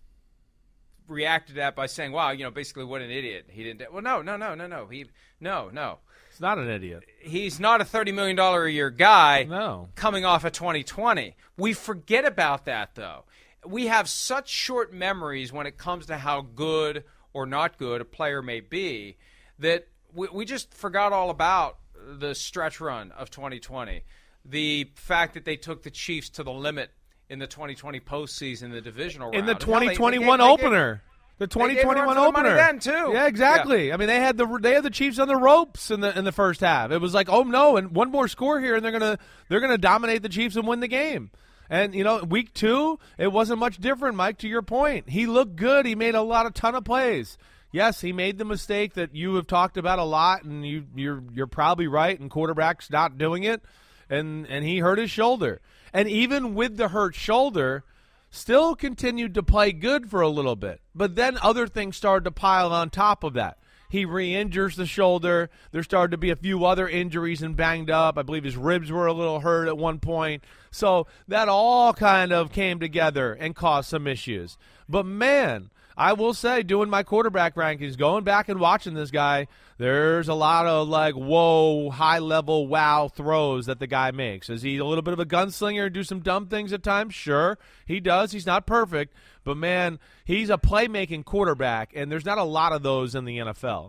Speaker 7: reacted to that by saying, wow, you know, basically what an idiot. He didn't – well, no, no, no, no, no. He No, no.
Speaker 6: He's not an idiot.
Speaker 7: He's not a thirty million dollars a year guy
Speaker 6: no.
Speaker 7: coming off of twenty twenty. We forget about that, though. We have such short memories when it comes to how good or not good a player may be that we, we just forgot all about the stretch run of twenty twenty, the fact that they took the Chiefs to the limit in the twenty twenty postseason, the divisional round.
Speaker 6: In the twenty twenty-one
Speaker 7: they, they, they
Speaker 6: opener.
Speaker 7: gave,
Speaker 6: the twenty twenty-one opener.
Speaker 7: Then too.
Speaker 6: Yeah, exactly.
Speaker 7: Yeah.
Speaker 6: I mean, they had the they had the Chiefs on the ropes in the in the first half. It was like, oh no, and one more score here, and they're gonna they're gonna dominate the Chiefs and win the game. And you know, week two, it wasn't much different, Mike. To your point, he looked good. He made a lot of ton of plays. Yes, he made the mistake that you have talked about a lot, and you, you're you're probably right, and quarterbacks not doing it, and, and he hurt his shoulder. And even with the hurt shoulder, still continued to play good for a little bit. But then other things started to pile on top of that. He re-injures the shoulder. There started to be a few other injuries and banged up. I believe his ribs were a little hurt at one point. So that all kind of came together and caused some issues. But, man, I will say, doing my quarterback rankings, going back and watching this guy, there's a lot of, like, whoa, high-level wow throws that the guy makes. Is he a little bit of a gunslinger and do some dumb things at times? Sure, he does. He's not perfect. But, man, he's a playmaking quarterback, and there's not a lot of those in the N F L.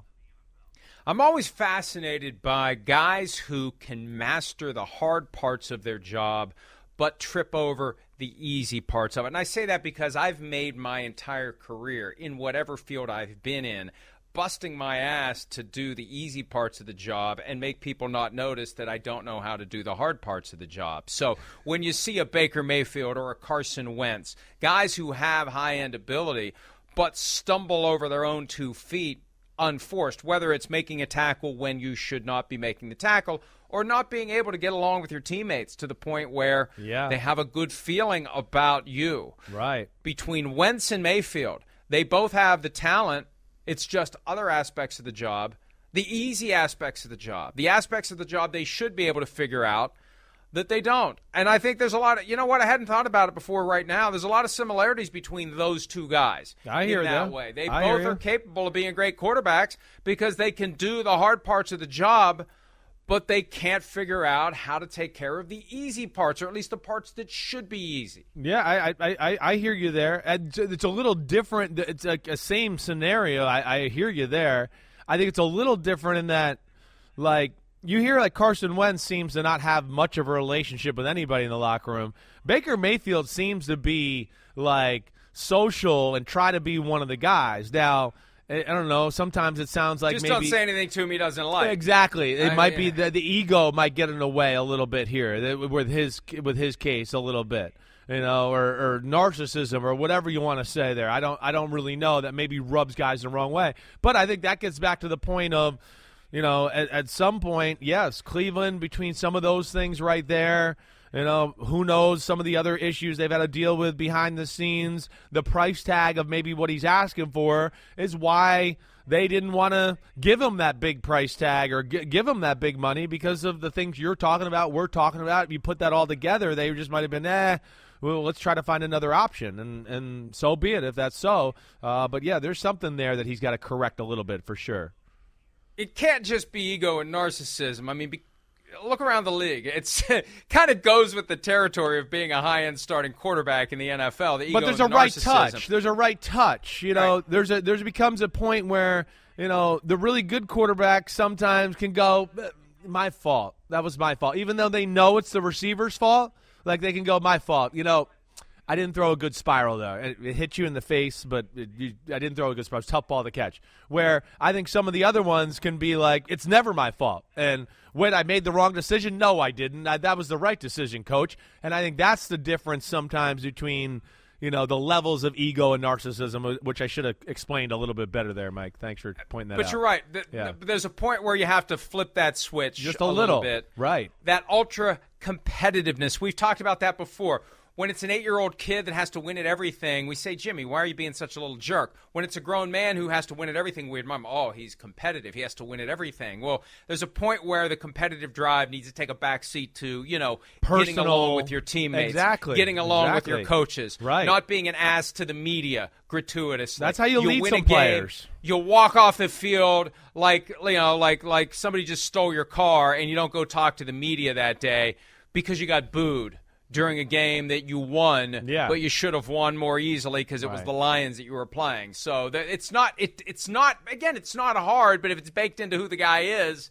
Speaker 7: I'm always fascinated by guys who can master the hard parts of their job but trip over the easy parts of it. And I say that because I've made my entire career in whatever field I've been in busting my ass to do the easy parts of the job and make people not notice that I don't know how to do the hard parts of the job. So when you see a Baker Mayfield or a Carson Wentz, guys who have high-end ability but stumble over their own two feet unforced, whether it's making a tackle when you should not be making the tackle or not being able to get along with your teammates to the point where
Speaker 6: yeah.
Speaker 7: they have a good feeling about you.
Speaker 6: Right.
Speaker 7: Between Wentz and Mayfield, they both have the talent. It's just other aspects of the job, the easy aspects of the job, the aspects of the job they should be able to figure out that they don't. And I think there's a lot of, you know what, I hadn't thought about it before right now. There's a lot of similarities between those two guys.
Speaker 6: I hear
Speaker 7: in that
Speaker 6: them.
Speaker 7: way. They
Speaker 6: I
Speaker 7: both
Speaker 6: hear
Speaker 7: are
Speaker 6: you.
Speaker 7: capable of being great quarterbacks because they can do the hard parts of the job, but they can't figure out how to take care of the easy parts, or at least the parts that should be easy.
Speaker 6: Yeah, I I, I, I hear you there. It's a little different. It's like a same scenario. I, I hear you there. I think it's a little different in that, like, you hear like Carson Wentz seems to not have much of a relationship with anybody in the locker room. Baker Mayfield seems to be, like, social and try to be one of the guys. Now, I don't know. Sometimes it sounds like
Speaker 7: Just
Speaker 6: maybe
Speaker 7: don't say anything to him he doesn't like.
Speaker 6: Exactly. It
Speaker 7: I
Speaker 6: might
Speaker 7: mean,
Speaker 6: be the, the ego might get in the way a little bit here with his with his case a little bit, you know, or, or narcissism or whatever you want to say there. I don't I don't really know. That maybe rubs guys the wrong way. But I think that gets back to the point of, you know, at, at some point, yes, Cleveland, between some of those things right there. You know, who knows some of the other issues they've had to deal with behind the scenes. The price tag of maybe what he's asking for is why they didn't want to give him that big price tag or g- give him that big money because of the things you're talking about, we're talking about. You put that all together, they just might have been, eh, well, let's try to find another option. And, and so be it if that's so. Uh, but, yeah, there's something there that he's got to correct a little bit for sure.
Speaker 7: It can't just be ego and narcissism. I mean, be- look around the league. It's kind of goes with the territory of being a high-end starting quarterback in the N F L. The ego
Speaker 6: but there's
Speaker 7: and
Speaker 6: a right
Speaker 7: narcissism.
Speaker 6: touch. There's a right touch. You know,
Speaker 7: Right.
Speaker 6: there's a there's becomes a point where, you know, the really good quarterback sometimes can go, my fault. That was my fault. Even though they know it's the receiver's fault, like they can go, my fault. You know, I didn't throw a good spiral, though. It, it hit you in the face, but it, you, I didn't throw a good spiral. It's a tough ball to catch. Where I think some of the other ones can be like, it's never my fault. And when I made the wrong decision, no, I didn't. I, that was the right decision, coach. And I think that's the difference sometimes between, you know, the levels of ego and narcissism, which I should have explained a little bit better there, Mike. Thanks for pointing that
Speaker 7: But
Speaker 6: out.
Speaker 7: you're right. Th-
Speaker 6: Yeah.
Speaker 7: th- There's a point where you have to flip that switch
Speaker 6: Just a
Speaker 7: little
Speaker 6: little.
Speaker 7: bit.
Speaker 6: Right.
Speaker 7: That ultra competitiveness. We've talked about that before. When it's an eight-year-old kid that has to win at everything, we say, Jimmy, why are you being such a little jerk? When it's a grown man who has to win at everything, weird mom, oh, he's competitive. He has to win at everything. Well, there's a point where the competitive drive needs to take a back seat to, you know, getting
Speaker 6: Personal.
Speaker 7: along with your teammates.
Speaker 6: Exactly.
Speaker 7: Getting along
Speaker 6: Exactly.
Speaker 7: with your coaches.
Speaker 6: Right.
Speaker 7: Not being an ass to the media gratuitously.
Speaker 6: That's how you lead
Speaker 7: win
Speaker 6: some
Speaker 7: a game,
Speaker 6: players.
Speaker 7: You walk off the field like, you know, like like somebody just stole your car and you don't go talk to the media that day because you got booed during a game that you won,
Speaker 6: Yeah.
Speaker 7: but you should have won more easily because it was
Speaker 6: Right.
Speaker 7: the Lions that you were playing. So that it's not it it's not again it's not hard, but if it's baked into who the guy is,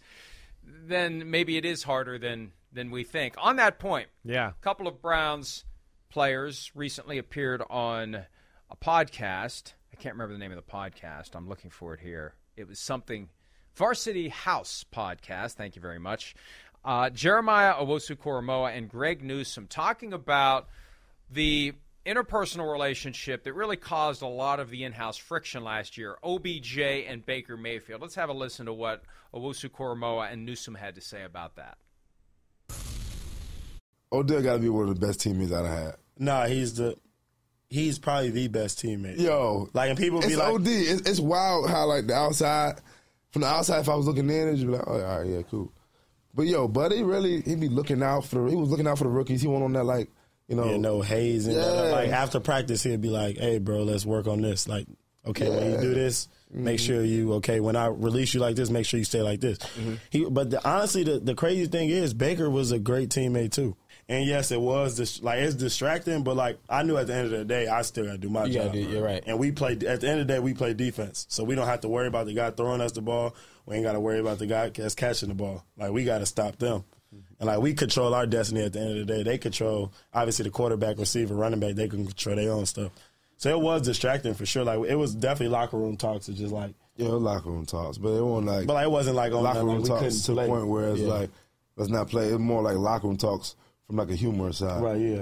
Speaker 7: then maybe it is harder than than we think. On that point,
Speaker 6: Yeah.
Speaker 7: a couple of Browns players recently appeared on a podcast. I can't remember the name of the podcast. I'm looking for it here. It was something Varsity House podcast. Thank you very much. Uh, Jeremiah Owusu-Koramoah and Greg Newsome talking about the interpersonal relationship that really caused a lot of the in-house friction last year, O B J and Baker Mayfield. Let's have a listen to what Owusu-Koramoah and Newsome had to say about that.
Speaker 11: Odell got to be one of the best teammates I've had.
Speaker 12: Nah, he's the
Speaker 11: he's probably the best teammate.
Speaker 12: Yo,
Speaker 11: like, and people be
Speaker 12: it's
Speaker 11: like,
Speaker 12: O D. It's, it's wild how like the outside, from the outside, if I was looking in, it'd be like, oh, all right, yeah, cool. But yo, Buddy really, he be looking out for the, he was looking out for the rookies. He went on that like, you know,
Speaker 11: yeah, no haze and
Speaker 12: yeah.
Speaker 11: like after practice, he'd be like, hey, bro, let's work on this. Like, okay, yeah. when you do this, mm-hmm. make sure you okay. When I release you like this, make sure you stay like this. Mm-hmm. He, but the, honestly, the, the crazy thing is, Baker was a great teammate too. And yes, it was dis- like it's distracting, but like I knew at the end of the day, I still gotta do my
Speaker 13: you
Speaker 11: job.
Speaker 13: Do, you're right.
Speaker 11: And we play at the end of the day, we play defense, so we don't have to worry about the guy throwing us the ball. We ain't got to worry about the guy that's catching the ball. Like we got to stop them. And, like, we control our destiny at the end of the day. They control, obviously, the quarterback, receiver, running back. They can control their own stuff. So it was distracting for sure. Like, it was definitely locker room talks. It's just like.
Speaker 12: Yeah, it was locker room talks. But it wasn't like.
Speaker 11: But like, it wasn't like on
Speaker 12: locker room
Speaker 11: like
Speaker 12: talks to the point where it's
Speaker 11: yeah.
Speaker 12: like, let's not play. It was more like locker room talks from like a humorous side.
Speaker 11: Right, yeah.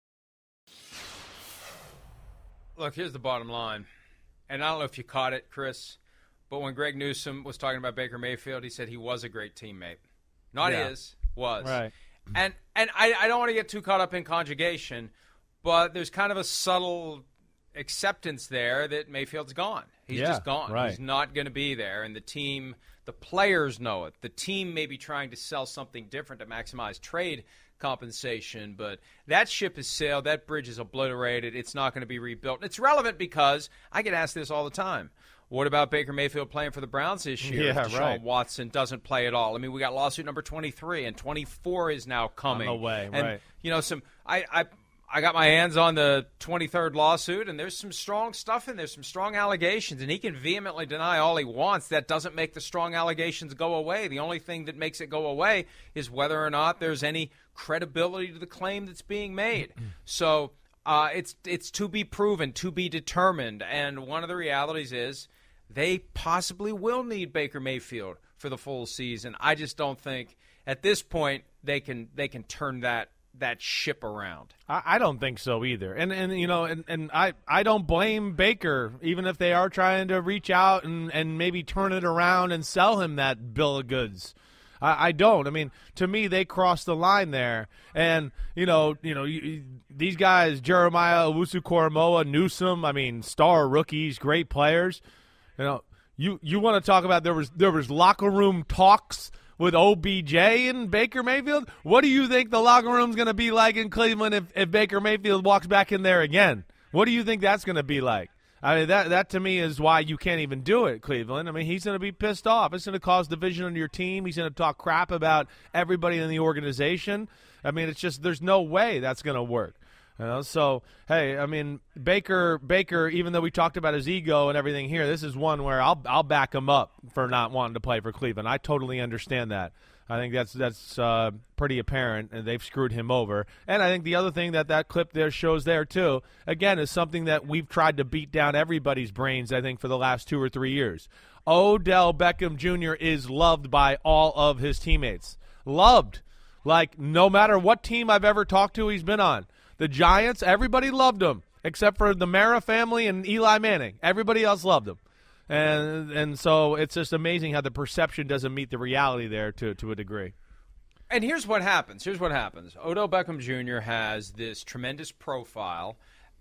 Speaker 7: Look, here's the bottom line. And I don't know if you caught it, Chris, but when Greg Newsome was talking about Baker Mayfield, he said he was a great teammate. Not
Speaker 6: yeah.
Speaker 7: is, was.
Speaker 6: Right.
Speaker 7: And and I, I don't want to get too caught up in conjugation, but there's kind of a subtle acceptance there that Mayfield's gone. He's
Speaker 6: yeah,
Speaker 7: just gone.
Speaker 6: Right.
Speaker 7: He's not going to be there. And the team, the players know it. The team may be trying to sell something different to maximize trade compensation, but that ship has sailed. That bridge is obliterated. It's not going to be rebuilt. And it's relevant because I get asked this all the time. What about Baker Mayfield playing for the Browns this year?
Speaker 6: Yeah,
Speaker 7: if Deshaun
Speaker 6: right.
Speaker 7: Watson doesn't play at all. I mean, we got lawsuit number twenty-three, and twenty-four is now coming.
Speaker 6: On the way,
Speaker 7: and,
Speaker 6: right.
Speaker 7: You know, some I, I I got my hands on the twenty-third lawsuit, and there's some strong stuff in there, some strong allegations, and he can vehemently deny all he wants. That doesn't make the strong allegations go away. The only thing that makes it go away is whether or not there's any credibility to the claim that's being made. So uh, it's it's to be proven, to be determined, and one of the realities is they possibly will need Baker Mayfield for the full season. I just don't think at this point they can they can turn that that ship around.
Speaker 6: I, I don't think so either. And and you know, and, and I, I don't blame Baker, even if they are trying to reach out and, and maybe turn it around and sell him that bill of goods. I, I don't. I mean, to me, they crossed the line there. And, you know, you know, you, these guys, Jeremiah Owusu-Koramoah, Newsome, I mean, star rookies, great players. You know, you, you want to talk about there was there was locker room talks with O B J and Baker Mayfield? What do you think the locker room's going to be like in Cleveland if, if Baker Mayfield walks back in there again? What do you think that's going to be like? I mean, that that to me is why you can't even do it, Cleveland. I mean, he's going to be pissed off. It's going to cause division on your team. He's going to talk crap about everybody in the organization. I mean, it's just there's no way that's going to work. You know, so, hey, I mean, Baker, Baker. Even though we talked about his ego and everything here, this is one where I'll I'll back him up for not wanting to play for Cleveland. I totally understand that. I think that's that's uh, pretty apparent, and they've screwed him over. And I think the other thing that that clip there shows there too, again, is something that we've tried to beat down everybody's brains. I think for the last two or three years, Odell Beckham Junior is loved by all of his teammates. Loved, like no matter what team I've ever talked to, he's been on. The Giants, everybody loved him, except for the Mara family and Eli Manning. Everybody else loved him. And and so it's just amazing how the perception doesn't meet the reality there to, to a degree.
Speaker 7: And here's what happens. Here's what happens. Odell Beckham Junior has this tremendous profile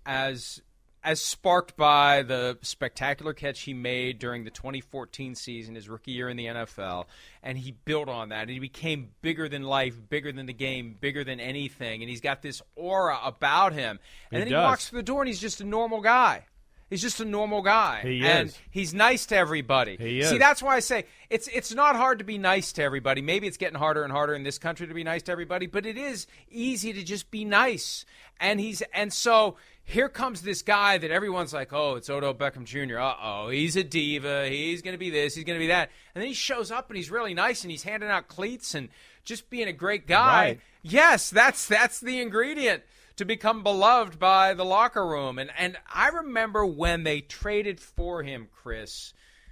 Speaker 7: as as sparked by the spectacular catch he made during the twenty fourteen season, his rookie year in the N F L, and he built on that. And he became bigger than life, bigger than the game, bigger than anything, and he's got this aura about him. And
Speaker 6: he
Speaker 7: then
Speaker 6: does.
Speaker 7: he walks through the door, and he's just a normal guy. He's just a normal guy.
Speaker 6: He
Speaker 7: and
Speaker 6: is.
Speaker 7: he's nice to everybody.
Speaker 6: He is.
Speaker 7: See, that's why I say it's it's not hard to be nice to everybody. Maybe it's getting harder and harder in this country to be nice to everybody, but it is easy to just be nice. And he's and so here comes this guy that everyone's like, oh, it's Odell Beckham Junior Uh-oh, he's a diva. He's going to be this. He's going to be that. And then he shows up, and he's really nice, and he's handing out cleats and just being a great guy.
Speaker 6: Right.
Speaker 7: Yes, that's that's the ingredient to become beloved by the locker room. And and I remember when they traded for him, Chris,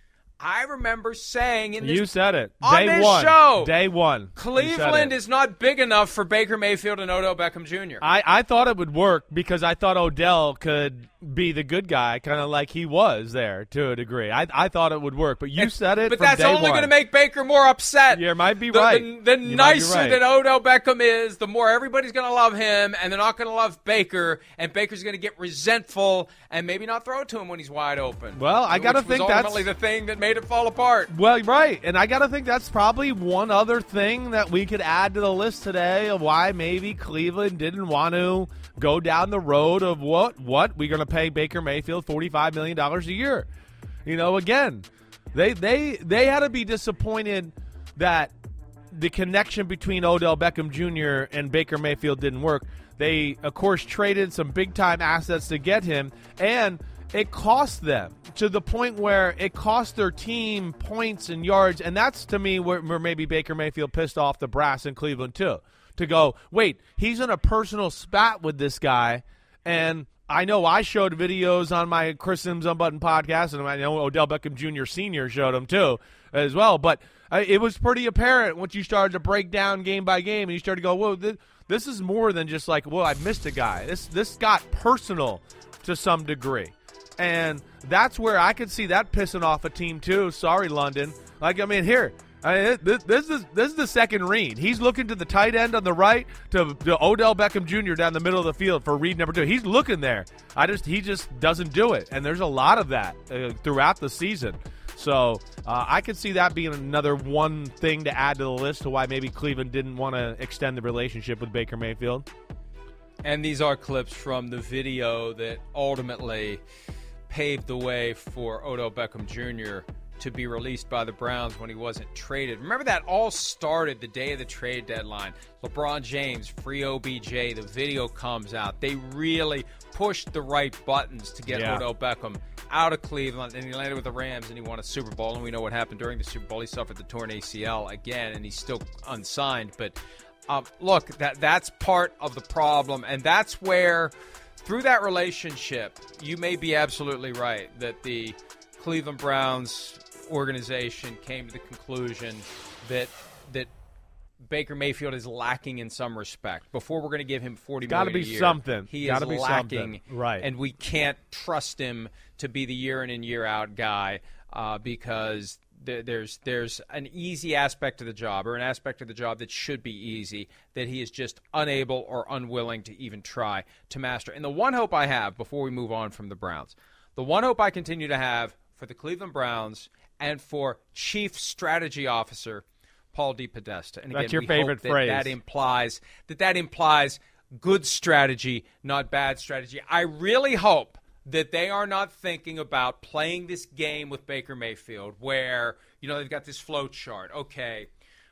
Speaker 7: I remember saying in this
Speaker 6: You said it.
Speaker 7: on
Speaker 6: Day
Speaker 7: this
Speaker 6: one.
Speaker 7: show.
Speaker 6: Day one.
Speaker 7: Cleveland is not big enough for Baker Mayfield and Odell Beckham Junior
Speaker 6: I, I thought it would work because I thought Odell could be the good guy, kind of like he was there to a degree. I I thought it would work, but you
Speaker 7: And-
Speaker 6: said it
Speaker 7: But
Speaker 6: from
Speaker 7: that's
Speaker 6: day
Speaker 7: only
Speaker 6: one.
Speaker 7: going to make Baker more upset.
Speaker 6: You might be
Speaker 7: The-
Speaker 6: right.
Speaker 7: The, the
Speaker 6: You might be
Speaker 7: nicer
Speaker 6: right.
Speaker 7: that Odell Beckham is, the more everybody's going to love him, and they're not going to love Baker, and Baker's going to get resentful and maybe not throw it to him when he's wide open.
Speaker 6: Well, I gotta
Speaker 7: Which was
Speaker 6: think that's-
Speaker 7: ultimately the thing that made it fall apart.
Speaker 6: Well, right, and I got to think that's probably one other thing that we could add to the list today of why maybe Cleveland didn't want to go down the road of what what we're going to pay Baker Mayfield forty-five million dollars a year. You know, again, they they they had to be disappointed that the connection between Odell Beckham Junior and Baker Mayfield didn't work. They, of course, traded some big-time assets to get him, and it cost them to the point where it cost their team points and yards, and that's, to me, where, where maybe Baker Mayfield pissed off the brass in Cleveland, too, to go, wait, he's in a personal spat with this guy, and I know I showed videos on my Chris Sims Unbuttoned podcast, and I know Odell Beckham Junior Senior showed them, too, as well, but uh, it was pretty apparent once you started to break down game by game, and you started to go, whoa, this, this is more than just like, well, I missed a guy. This This got personal to some degree. And that's where I could see that pissing off a team too. Sorry, London. Like, I mean, here, I mean, this, this is this is the second read. He's looking to the tight end on the right to, to Odell Beckham Junior down the middle of the field for read number two. He's looking there. I just he just doesn't do it, and there's a lot of that uh, throughout the season. So uh, I could see that being another one thing to add to the list to why maybe Cleveland didn't want to extend the relationship with Baker Mayfield.
Speaker 7: And these are clips from the video that ultimately paved the way for Odell Beckham Junior to be released by the Browns when he wasn't traded. Remember, that all started the day of the trade deadline. LeBron James, free O B J, the video comes out. They really pushed the right buttons to get
Speaker 6: Yeah.
Speaker 7: Odell Beckham out of Cleveland, and he landed with the Rams, and he won a Super Bowl, and we know what happened during the Super Bowl. He suffered the torn A C L again, and he's still unsigned. But um, look, that that's part of the problem, and that's where, through that relationship, you may be absolutely right that the Cleveland Browns organization came to the conclusion that that Baker Mayfield is lacking in some respect. Before we're going to give him forty
Speaker 6: Gotta
Speaker 7: million
Speaker 6: be
Speaker 7: a year,
Speaker 6: something.
Speaker 7: he
Speaker 6: Gotta
Speaker 7: is
Speaker 6: be
Speaker 7: lacking,
Speaker 6: something. Right.
Speaker 7: And we can't trust him to be the year in and year out guy uh, because th- there's there's an easy aspect to the job, or an aspect of the job that should be easy, that he is just unable or unwilling to even try to master. And the one hope I have before we move on from the Browns, the one hope I continue to have for the Cleveland Browns and for Chief Strategy Officer Paul DePodesta. And again,
Speaker 6: That's your
Speaker 7: we
Speaker 6: favorite
Speaker 7: hope that
Speaker 6: phrase.
Speaker 7: That implies that that implies good strategy, not bad strategy. I really hope that they are not thinking about playing this game with Baker Mayfield where, you know, they've got this flow chart. Okay,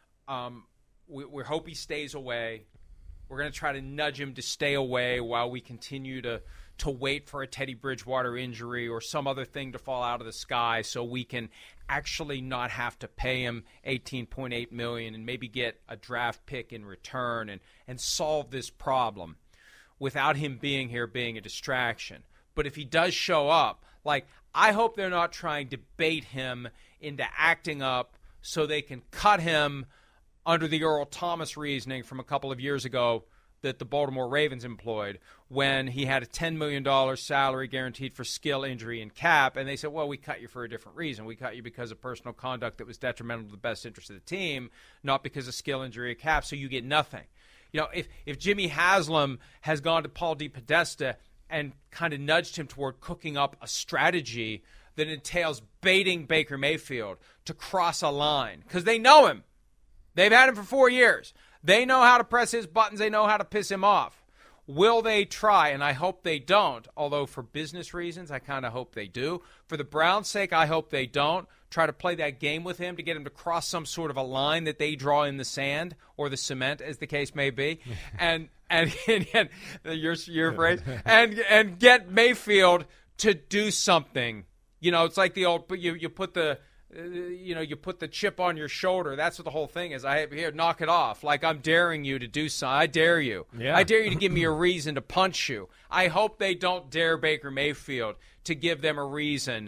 Speaker 7: um, we, we hope he stays away. We're going to try to nudge him to stay away while we continue to to wait for a Teddy Bridgewater injury or some other thing to fall out of the sky so we can actually not have to pay him eighteen point eight million dollars and maybe get a draft pick in return and, and solve this problem without him being here being a distraction. But if he does show up, like, I hope they're not trying to bait him into acting up so they can cut him under the Earl Thomas reasoning from a couple of years ago that the Baltimore Ravens employed when he had a ten million dollars salary guaranteed for skill, injury, and cap. And they said, well, we cut you for a different reason. We cut you because of personal conduct that was detrimental to the best interest of the team, not because of skill, injury, or cap, so you get nothing. You know, if, if Jimmy Haslam has gone to Paul DePodesta and kind of nudged him toward cooking up a strategy that entails baiting Baker Mayfield to cross a line, because they know him. They've had him for four years. They know how to press his buttons. They know how to piss him off. Will they try? And I hope they don't, although for business reasons, I kind of hope they do. For the Browns' sake, I hope they don't. Try to play that game with him to get him to cross some sort of a line that they draw in the sand or the cement, as the case may be, and and, and, and your your phrase, and and get Mayfield to do something. You know, it's like the old you you put the. Uh, you know, you put the chip on your shoulder. That's what the whole thing is. I have here, knock it off. Like, I'm daring you to do something. I dare you.
Speaker 6: Yeah.
Speaker 7: I dare you to give me a reason to punch you. I hope they don't dare Baker Mayfield to give them a reason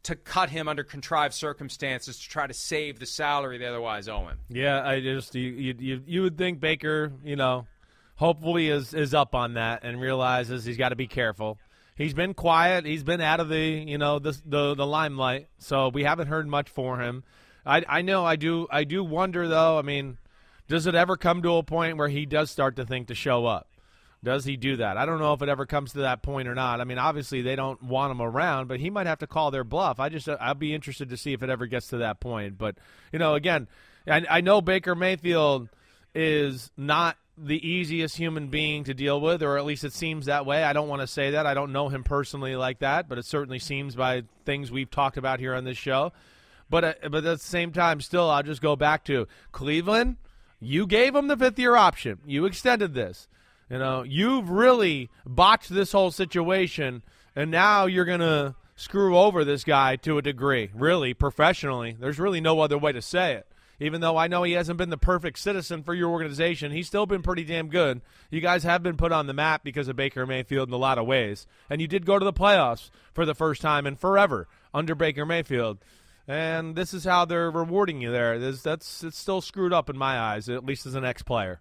Speaker 7: to cut him under contrived circumstances to try to save the salary they otherwise owe him.
Speaker 6: Yeah, I just you you you, you would think Baker, you know, hopefully is is up on that and realizes he's got to be careful. He's been quiet. He's been out of the you know the the, the limelight, so we haven't heard much for him. I I know I do I do wonder though. I mean, does it ever come to a point where he does start to think to show up? Does he do that? I don't know if it ever comes to that point or not. I mean, obviously they don't want him around, but he might have to call their bluff. I just, I'll be interested to see if it ever gets to that point. But, you know, again, I, I know Baker Mayfield is not the easiest human being to deal with, or at least it seems that way. I don't want to say that. I don't know him personally like that, but it certainly seems by things we've talked about here on this show. But, uh, but at the same time, still, I'll just go back to Cleveland. You gave him the fifth-year option. You extended this. You know, you've really botched this whole situation, and now you're going to screw over this guy to a degree, really, professionally. There's really no other way to say it. Even though I know he hasn't been the perfect citizen for your organization, he's still been pretty damn good. You guys have been put on the map because of Baker Mayfield in a lot of ways. And you did go to the playoffs for the first time in forever under Baker Mayfield. And this is how they're rewarding you there. This, that's it's still screwed up in my eyes, at least as an ex-player.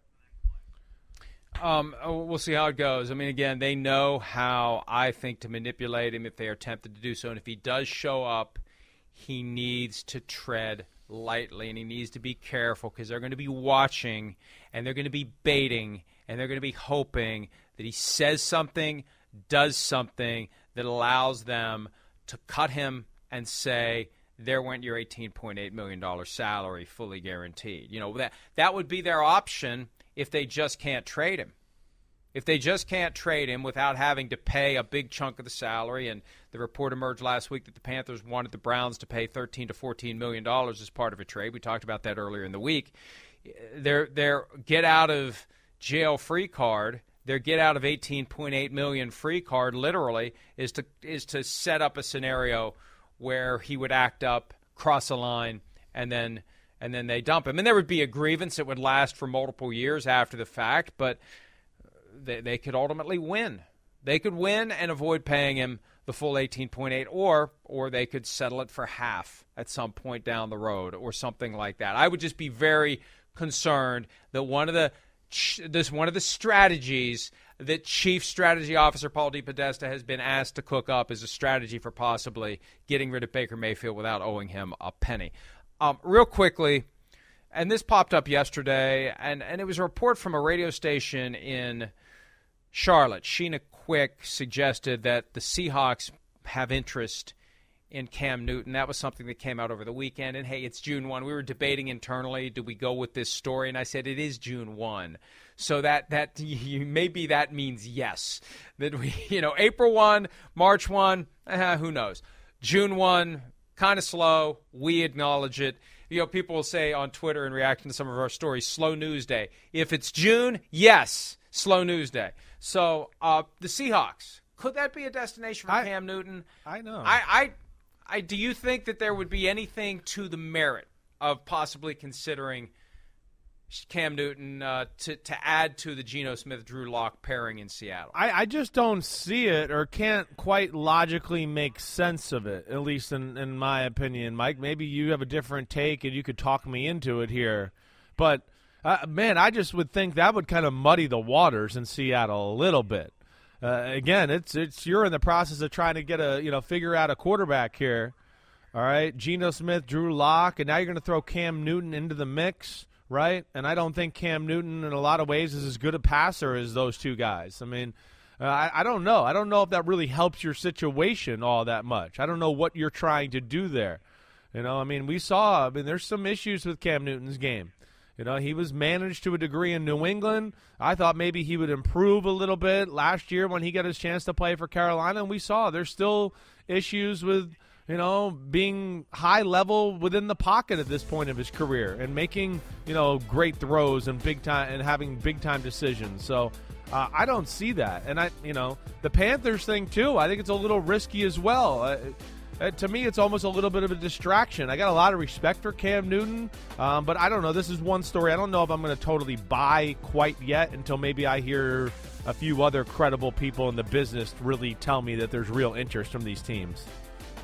Speaker 7: Um, we'll see how it goes. I mean, again, they know how, I think, to manipulate him if they are tempted to do so. And if he does show up, he needs to tread lightly, and he needs to be careful because they're going to be watching, and they're going to be baiting, and they're going to be hoping that he says something, does something that allows them to cut him and say, there went your eighteen point eight million dollars salary, fully guaranteed. You know, that that would be their option if they just can't trade him. If they just can't trade him without having to pay a big chunk of the salary, and the report emerged last week that the Panthers wanted the Browns to pay thirteen to fourteen million dollars as part of a trade. We talked about that earlier in the week. Their their get out of jail free card, their get out of eighteen point eight million dollars free card, literally is to is to set up a scenario where he would act up, cross a line, and then and then they dump him. And there would be a grievance that would last for multiple years after the fact, but they, they could ultimately win. They could win and avoid paying him the full eighteen point eight, or or they could settle it for half at some point down the road or something like that. I would just be very concerned that one of the this one of the strategies that Chief Strategy Officer Paul DePodesta has been asked to cook up is a strategy for possibly getting rid of Baker Mayfield without owing him a penny. Um, real quickly, and this popped up yesterday, and, and it was a report from a radio station in Charlotte. Sheena Quick suggested that the Seahawks have interest in Cam Newton. That was something that came out over the weekend. And, hey, it's June first. We were debating internally, do we go with this story? And I said it is June first. So that that you, maybe that means yes. That we, you know, April first, March first, eh, who knows? June first, kind of slow. We acknowledge it. You know, people will say on Twitter in reaction to some of our stories, slow news day. If it's June, yes, slow news day. So uh, the Seahawks, could that be a destination for
Speaker 6: I,
Speaker 7: Cam Newton?
Speaker 6: I know.
Speaker 7: I, I, I, do you think that there would be anything to the merit of possibly considering Cam Newton uh, to, to add to the Geno Smith-Drew Lock pairing in Seattle?
Speaker 6: I, I just don't see it or can't quite logically make sense of it, at least in, in my opinion. Mike, maybe you have a different take and you could talk me into it here. But, uh, man, I just would think that would kind of muddy the waters in Seattle a little bit. Uh, again, it's it's you're in the process of trying to get a, you know, figure out a quarterback here. All right, Geno Smith, Drew Lock, and now you're going to throw Cam Newton into the mix. Right, and I don't think Cam Newton in a lot of ways is as good a passer as those two guys. I mean, uh, I, I don't know. I don't know if that really helps your situation all that much. I don't know what you're trying to do there. You know, I mean, we saw, I mean, there's some issues with Cam Newton's game. You know, he was managed to a degree in New England. I thought maybe he would improve a little bit last year when he got his chance to play for Carolina, and we saw there's still issues with, you know, being high level within the pocket at this point of his career and making, you know, great throws and big time and having big time decisions. So uh, I don't see that. And I, you know, the Panthers thing too, I think it's a little risky as well. Uh, uh, to me, it's almost a little bit of a distraction. I got a lot of respect for Cam Newton, um, but I don't know. This is one story. I don't know if I'm going to totally buy quite yet until maybe I hear a few other credible people in the business really tell me that there's real interest from these teams.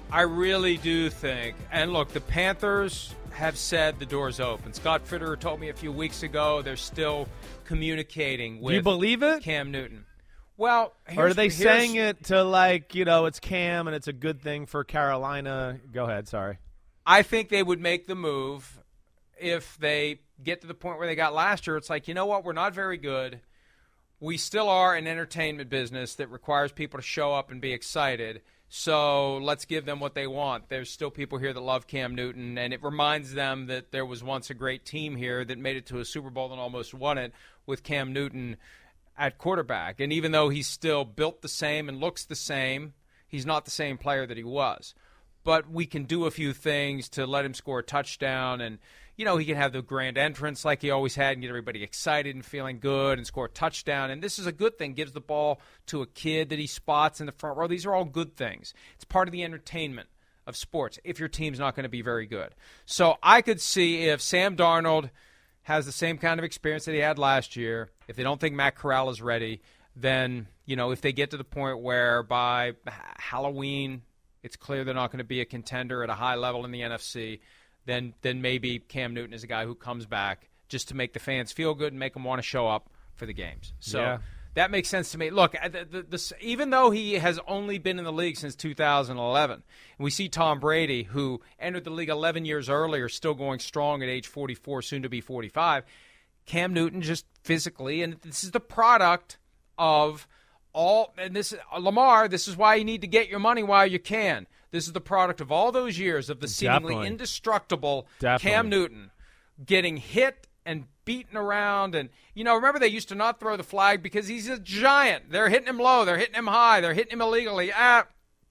Speaker 7: I really do think, and look, the Panthers have said the door's open. Scott Fitterer told me a few weeks ago they're still communicating with
Speaker 6: Do you believe it?
Speaker 7: Cam Newton. Well,
Speaker 6: or are they saying it to, like, you know, it's Cam and it's a good thing for Carolina? Go ahead, sorry.
Speaker 7: I think they would make the move if they get to the point where they got last year. It's like, you know what, we're not very good. We still are an entertainment business that requires people to show up and be excited. So let's give them what they want. There's still people here that love Cam Newton, and it reminds them that there was once a great team here that made it to a Super Bowl and almost won it with Cam Newton at quarterback. And even though he's still built the same and looks the same, he's not the same player that he was. But we can do a few things to let him score a touchdown, and you know, he can have the grand entrance like he always had and get everybody excited and feeling good and score a touchdown. And this is a good thing. Gives the ball to a kid that he spots in the front row. These are all good things. It's part of the entertainment of sports if your team's not going to be very good. So I could see if Sam Darnold has the same kind of experience that he had last year, if they don't think Matt Corral is ready, then, you know, if they get to the point where by Halloween it's clear they're not going to be a contender at a high level in the N F C, then then maybe Cam Newton is a guy who comes back just to make the fans feel good and make them want to show up for the games. So
Speaker 6: yeah.
Speaker 7: that makes sense to me. Look, the, the, the, even though he has only been in the league since two thousand eleven, and we see Tom Brady, who entered the league eleven years earlier, still going strong at age forty-four, soon to be forty-five, Cam Newton just physically, and this is the product of all, and this Lamar, this is why you need to get your money while you can. This is the product of all those years of the seemingly
Speaker 6: Definitely.
Speaker 7: indestructible
Speaker 6: Definitely.
Speaker 7: Cam Newton getting hit and beaten around. And, you know, remember they used to not throw the flag because he's a giant. They're hitting him low. They're hitting him high. They're hitting him illegally. Ah,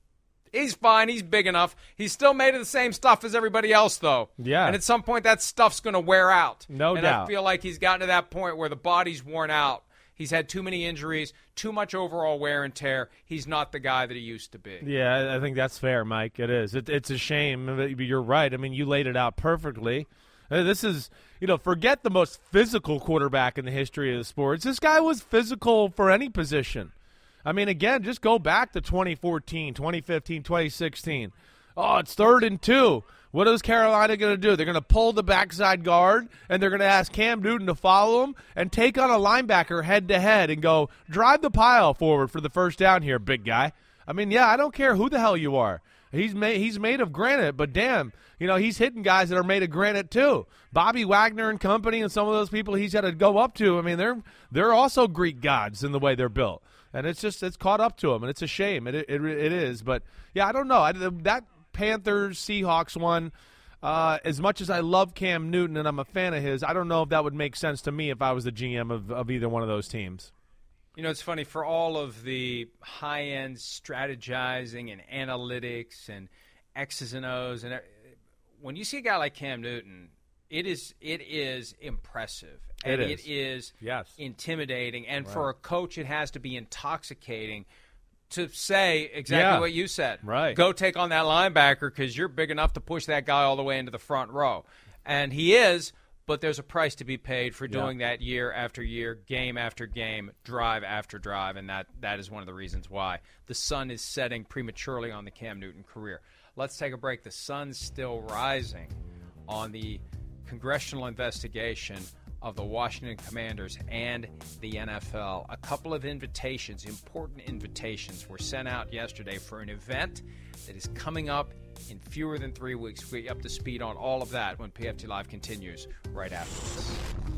Speaker 7: he's fine. He's big enough. He's still made of the same stuff as everybody else, though.
Speaker 6: Yeah.
Speaker 7: And at some point, that stuff's going to wear out.
Speaker 6: No
Speaker 7: and
Speaker 6: doubt.
Speaker 7: I feel like he's gotten to that point where the body's worn out. He's had too many injuries, too much overall wear and tear. He's not the guy that he used to be.
Speaker 6: Yeah, I think that's fair, Mike. It is. It, it's a shame. You're right. I mean, you laid it out perfectly. This is, you know, forget the most physical quarterback in the history of the sports. This guy was physical for any position. I mean, again, just go back to twenty fourteen, twenty fifteen, twenty sixteen. Oh, it's third and two. What is Carolina going to do? They're going to pull the backside guard, and they're going to ask Cam Newton to follow him and take on a linebacker head-to-head and go, drive the pile forward for the first down here, big guy. I mean, yeah, I don't care who the hell you are. He's made, he's made of granite, but damn, you know, he's hitting guys that are made of granite too. Bobby Wagner and company and some of those people he's had to go up to, I mean, they're they're also Greek gods in the way they're built. And it's just, it's caught up to him, and it's a shame. It it, it is. But, yeah, I don't know. I, that Panthers Seahawks one, uh, as much as I love Cam Newton and I'm a fan of his, I don't know if that would make sense to me if I was the G M of, of either one of those teams.
Speaker 7: You know, it's funny, for all of the high-end strategizing and analytics and X's and O's, and when you see a guy like Cam Newton, it is it is impressive.
Speaker 6: It
Speaker 7: and
Speaker 6: is.
Speaker 7: It is
Speaker 6: yes.
Speaker 7: intimidating. And
Speaker 6: right.
Speaker 7: for a coach, it has to be intoxicating to say exactly
Speaker 6: yeah.
Speaker 7: what you said.
Speaker 6: Right.
Speaker 7: Go take on that linebacker because you're big enough to push that guy all the way into the front row. And he is, but there's a price to be paid for doing yeah. that year after year, game after game, drive after drive, and that, that is one of the reasons why the sun is setting prematurely on the Cam Newton career. Let's take a break. The sun's still rising on the congressional investigation of the Washington Commanders and the N F L. A couple of invitations, important invitations, were sent out yesterday for an event that is coming up in fewer than three weeks. We'll get up to speed on all of that when P F T Live continues right after this.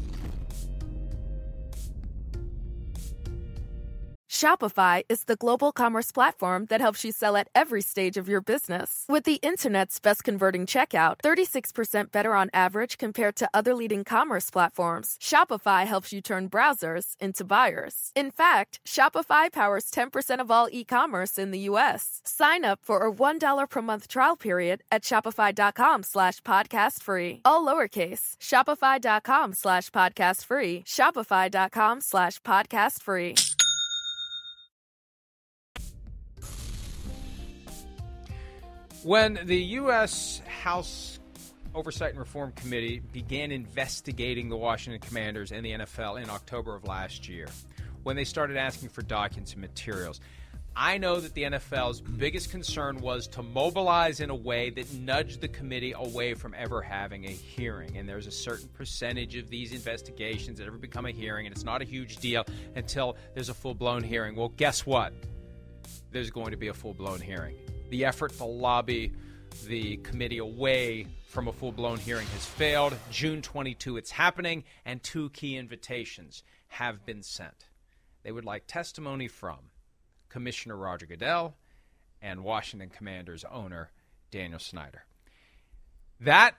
Speaker 13: Shopify is the global commerce platform that helps you sell at every stage of your business. With the internet's best converting checkout, thirty-six percent better on average compared to other leading commerce platforms, Shopify helps you turn browsers into buyers. In fact, Shopify powers ten percent of all e-commerce in the U S. Sign up for a one dollar per month trial period at shopify.com slash podcast free. All lowercase, shopify.com slash podcast free, shopify.com slash podcast free.
Speaker 7: When the U S House Oversight and Reform Committee began investigating the Washington Commanders and the N F L in October of last year, when they started asking for documents and materials, I know that the N F L's biggest concern was to mobilize in a way that nudged the committee away from ever having a hearing. And there's a certain percentage of these investigations that ever become a hearing, and it's not a huge deal until there's a full-blown hearing. Well, guess what? There's going to be a full-blown hearing. The effort to lobby the committee away from a full-blown hearing has failed. June twenty-second, it's happening, and two key invitations have been sent. They would like testimony from Commissioner Roger Goodell and Washington Commanders owner Daniel Snyder. That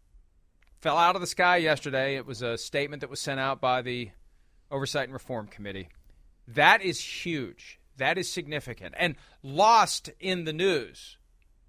Speaker 7: fell out of the sky yesterday. It was a statement that was sent out by the Oversight and Reform Committee. That is huge. That is significant. And lost in the news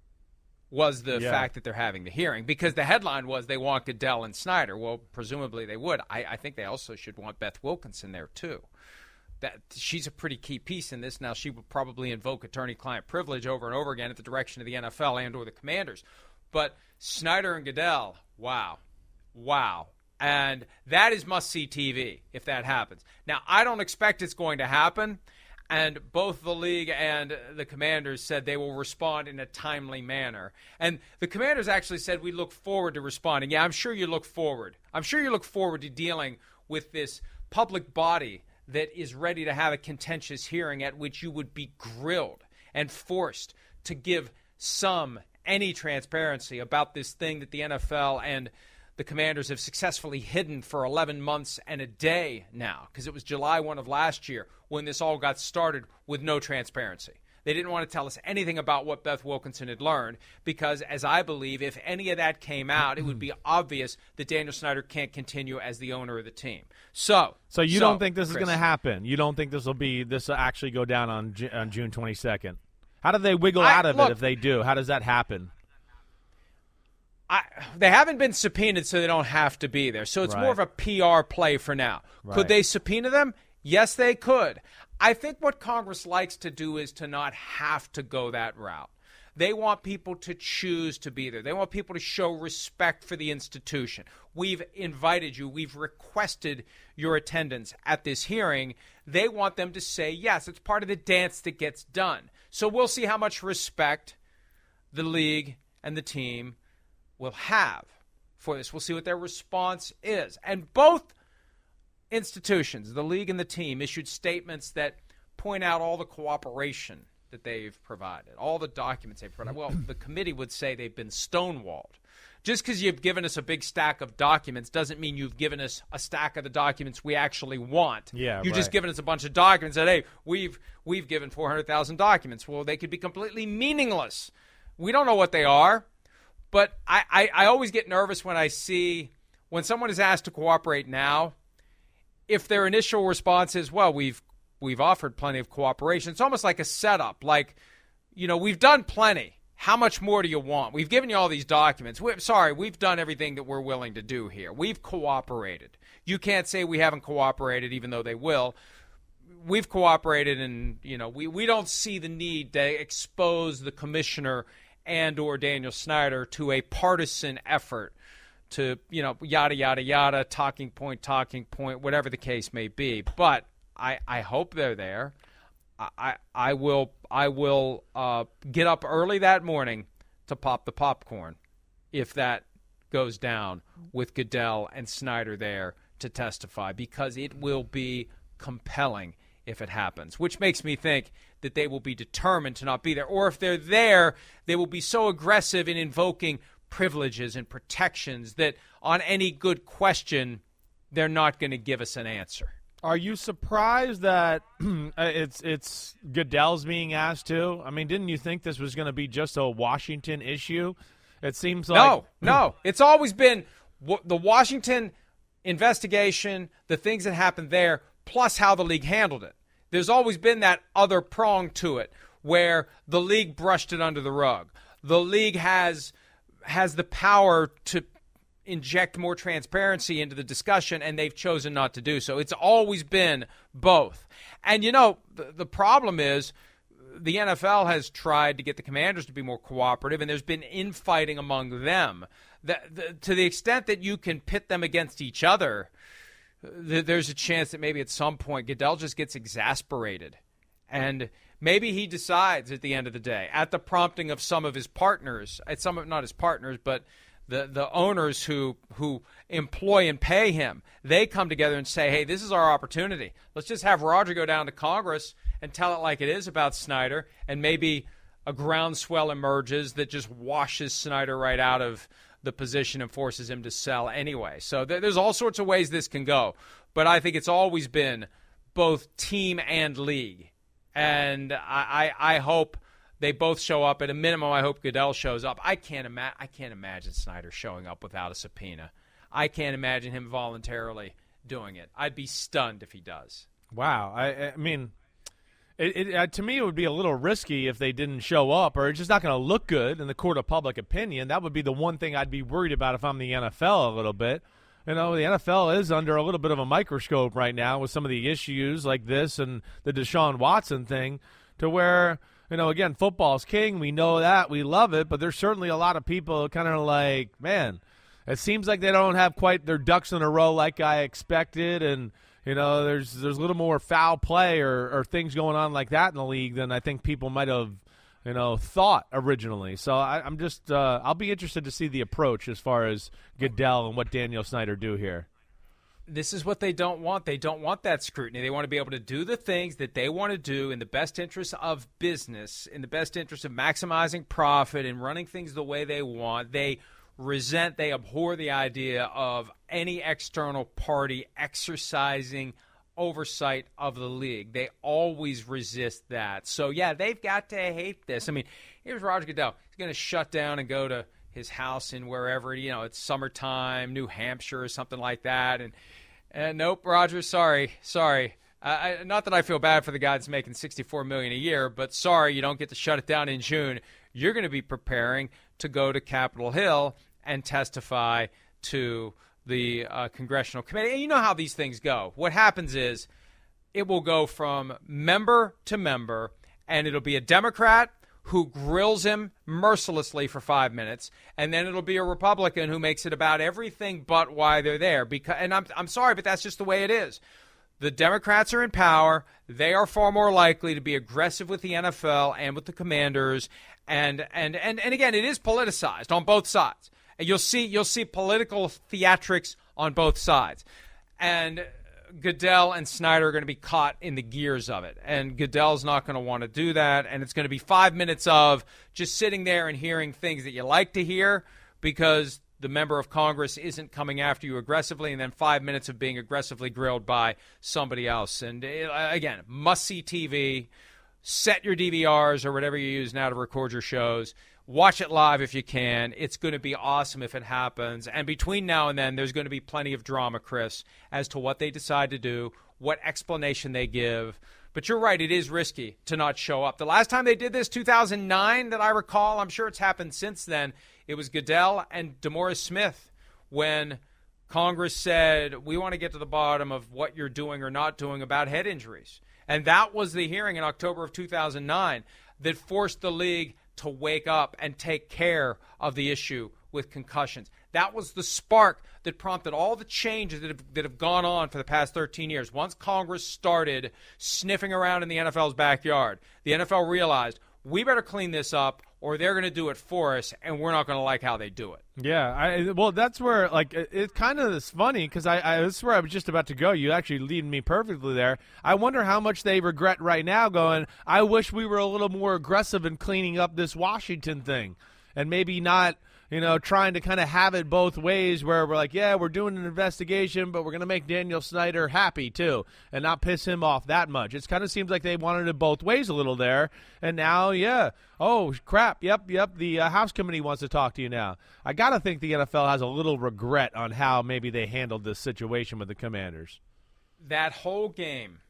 Speaker 7: was the
Speaker 6: yeah.
Speaker 7: fact that they're having the hearing, because the headline was they want Goodell and Snyder. Well, presumably they would. I, I think they also should want Beth Wilkinson there, too. That she's a pretty key piece in this. Now, she would probably invoke attorney-client privilege over and over again at the direction of the N F L and or the Commanders. But Snyder and Goodell, wow. Wow. And that is must-see T V if that happens. Now, I don't expect it's going to happen, and both the league and the Commanders said they will respond in a timely manner. And the Commanders actually said we look forward to responding. Yeah, I'm sure you look forward. I'm sure you look forward to dealing with this public body that is ready to have a contentious hearing at which you would be grilled and forced to give some, any transparency about this thing that the N F L and the Commanders have successfully hidden for eleven months and a day now, because it was July first of last year when this all got started with no transparency. They didn't want to tell us anything about what Beth Wilkinson had learned because, as I believe, if any of that came out, it would be obvious that Daniel Snyder can't continue as the owner of the team. So,
Speaker 6: so you
Speaker 7: so,
Speaker 6: don't think this
Speaker 7: Chris,
Speaker 6: is going to happen? You don't think this will be this will actually go down on Ju- on June twenty-second? How do they wiggle
Speaker 7: I,
Speaker 6: out of
Speaker 7: look,
Speaker 6: it if they do? How does that happen?
Speaker 7: I, they haven't been subpoenaed, so they don't have to be there. So it's
Speaker 6: right.
Speaker 7: more of a P R play for now.
Speaker 6: Right.
Speaker 7: Could they subpoena them? Yes, they could. I think what Congress likes to do is to not have to go that route. They want people to choose to be there. They want people to show respect for the institution. We've invited you. We've requested your attendance at this hearing. They want them to say, yes, it's part of the dance that gets done. So we'll see how much respect the league and the team will have for this. We'll see what their response is. And both institutions, the league and the team, issued statements that point out all the cooperation that they've provided, all the documents they've provided. Well, the committee would say they've been stonewalled. Just because you've given us a big stack of documents doesn't mean you've given us a stack of the documents we actually want.
Speaker 6: Yeah,
Speaker 7: You've
Speaker 6: right.
Speaker 7: just given us a bunch of documents that, hey, we've we've given four hundred thousand documents. Well, they could be completely meaningless. We don't know what they are. But I, I, I always get nervous when I see when someone is asked to cooperate now, if their initial response is, well, we've we've offered plenty of cooperation. It's almost like a setup. Like, you know, we've done plenty. How much more do you want? We've given you all these documents. We're, sorry, we've done everything that we're willing to do here. We've cooperated. You can't say we haven't cooperated, even though they will. We've cooperated, and, you know, we, we don't see the need to expose the commissioner and or Daniel Snyder to a partisan effort to, you know, yada, yada, yada, talking point, talking point, whatever the case may be. But I, I hope they're there. I, I will I will uh, get up early that morning to pop the popcorn if that goes down with Goodell and Snyder there to testify, because it will be compelling if it happens, which makes me think that they will be determined to not be there. Or if they're there, they will be so aggressive in invoking privileges and protections that on any good question, they're not going to give us an answer.
Speaker 6: Are you surprised that it's it's Goodell's being asked to? I mean, didn't you think this was going to be just a Washington issue? It seems like
Speaker 7: no, no. It's always been w- the Washington investigation, the things that happened there, plus how the league handled it. There's always been that other prong to it where the league brushed it under the rug. The league has has the power to inject more transparency into the discussion, and they've chosen not to do so. It's always been both. And, you know, the, the problem is the N F L has tried to get the Commanders to be more cooperative, and there's been infighting among them. The, the, to the extent that you can pit them against each other, th- there's a chance that maybe at some point Goodell just gets exasperated and Maybe he decides at the end of the day, at the prompting of some of his partners, at some of not his partners, but the the owners who who employ and pay him, they come together and say, hey, this is our opportunity. Let's just have Roger go down to Congress and tell it like it is about Snyder, and maybe a groundswell emerges that just washes Snyder right out of the position and forces him to sell anyway. So th- there's all sorts of ways this can go. But I think it's always been both team and league. And I, I, I hope they both show up. At a minimum, I hope Goodell shows up. I can't, ima- I can't imagine Snyder showing up without a subpoena. I can't imagine him voluntarily doing it. I'd be stunned if he does.
Speaker 6: Wow. I, I mean, it, it, uh, to me, it would be a little risky if they didn't show up, or it's just not going to look good in the court of public opinion. That would be the one thing I'd be worried about if I'm the N F L a little bit. You know, the N F L is under a little bit of a microscope right now with some of the issues like this and the Deshaun Watson thing, to where, you know, again, football's king. We know that. We love it. But there's certainly a lot of people kind of like, man, it seems like they don't have quite their ducks in a row like I expected. And, you know, there's there's a little more foul play or, or things going on like that in the league than I think people might have, you know, thought originally. So I, I'm just uh, I'll be interested to see the approach as far as Goodell and what Daniel Snyder do here.
Speaker 7: This is what they don't want. They don't want that scrutiny. They want to be able to do the things that they want to do in the best interest of business, in the best interest of maximizing profit and running things the way they want. They resent, they abhor the idea of any external party exercising oversight of the league. They always resist that. So, yeah, they've got to hate this. I mean, here's Roger Goodell. He's going to shut down and go to his house in wherever, you know, it's summertime, New Hampshire or something like that. And, and nope, Roger, sorry, sorry. Uh, I, not that I feel bad for the guy that's making sixty-four million dollars a year, but sorry, you don't get to shut it down in June. You're going to be preparing to go to Capitol Hill and testify to the uh, congressional committee. And you know how these things go. What happens is it will go from member to member, and it'll be a Democrat who grills him mercilessly for five minutes, and then it'll be a Republican who makes it about everything but why they're there. Because, and I'm I'm sorry, but that's just the way it is. The Democrats are in power. They are far more likely to be aggressive with the N F L and with the Commanders. And and and, and again, it is politicized on both sides. And you'll see you'll see political theatrics on both sides. And Goodell and Snyder are going to be caught in the gears of it. And Goodell's not going to want to do that. And it's going to be five minutes of just sitting there and hearing things that you like to hear because the member of Congress isn't coming after you aggressively, and then five minutes of being aggressively grilled by somebody else. And it, again, must-see T V. Set your D V Rs or whatever you use now to record your shows. Watch it live if you can. It's going to be awesome if it happens. And between now and then, there's going to be plenty of drama, Chris, as to what they decide to do, what explanation they give. But you're right, it is risky to not show up. The last time they did this, two thousand nine, that I recall, I'm sure it's happened since then, it was Goodell and DeMaurice Smith when Congress said, we want to get to the bottom of what you're doing or not doing about head injuries. And that was the hearing in October of two thousand nine that forced the league to wake up and take care of the issue with concussions. That was the spark that prompted all the changes that have, that have gone on for the past thirteen years. Once Congress started sniffing around in the N F L's backyard, the N F L realized, we better clean this up or they're going to do it for us, and we're not going to like how they do it.
Speaker 6: Yeah, I, well, that's where, like, it, it kind of is funny because I, I, this is where I was just about to go. You actually lead me perfectly there. I wonder how much they regret right now going, I wish we were a little more aggressive in cleaning up this Washington thing and maybe not, you know, trying to kind of have it both ways where we're like, yeah, we're doing an investigation, but we're going to make Daniel Snyder happy too and not piss him off that much. It kind of seems like they wanted it both ways a little there. And now, yeah, oh, crap, yep, yep, the uh, House Committee wants to talk to you now. I got to think the N F L has a little regret on how maybe they handled this situation with the Commanders.
Speaker 7: That whole game.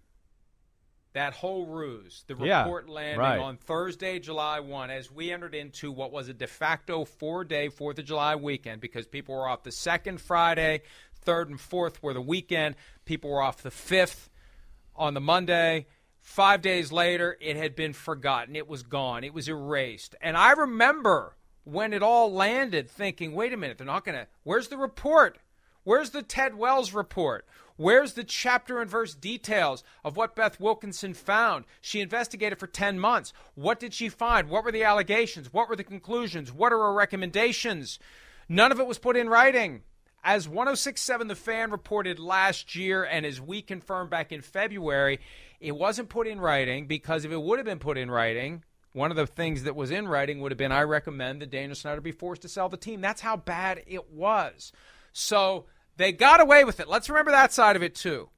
Speaker 7: That whole ruse, the
Speaker 6: yeah,
Speaker 7: report landing
Speaker 6: right.
Speaker 7: on Thursday, July first, as we entered into what was a de facto four-day fourth of July weekend because people were off the second Friday, third and fourth were the weekend. People were off the fifth on the Monday. Five days later, it had been forgotten. It was gone. It was erased. And I remember when it all landed thinking, wait a minute, they're not going to – where's the report? Where's the Ted Wells report? Where's the chapter and verse details of what Beth Wilkinson found? She investigated for ten months. What did she find? What were the allegations? What were the conclusions? What are her recommendations? None of it was put in writing. As one oh six point seven The Fan reported last year, and as we confirmed back in February, it wasn't put in writing because if it would have been put in writing, one of the things that was in writing would have been, I recommend that Daniel Snyder be forced to sell the team. That's how bad it was. So they got away with it. Let's remember that side of it, too.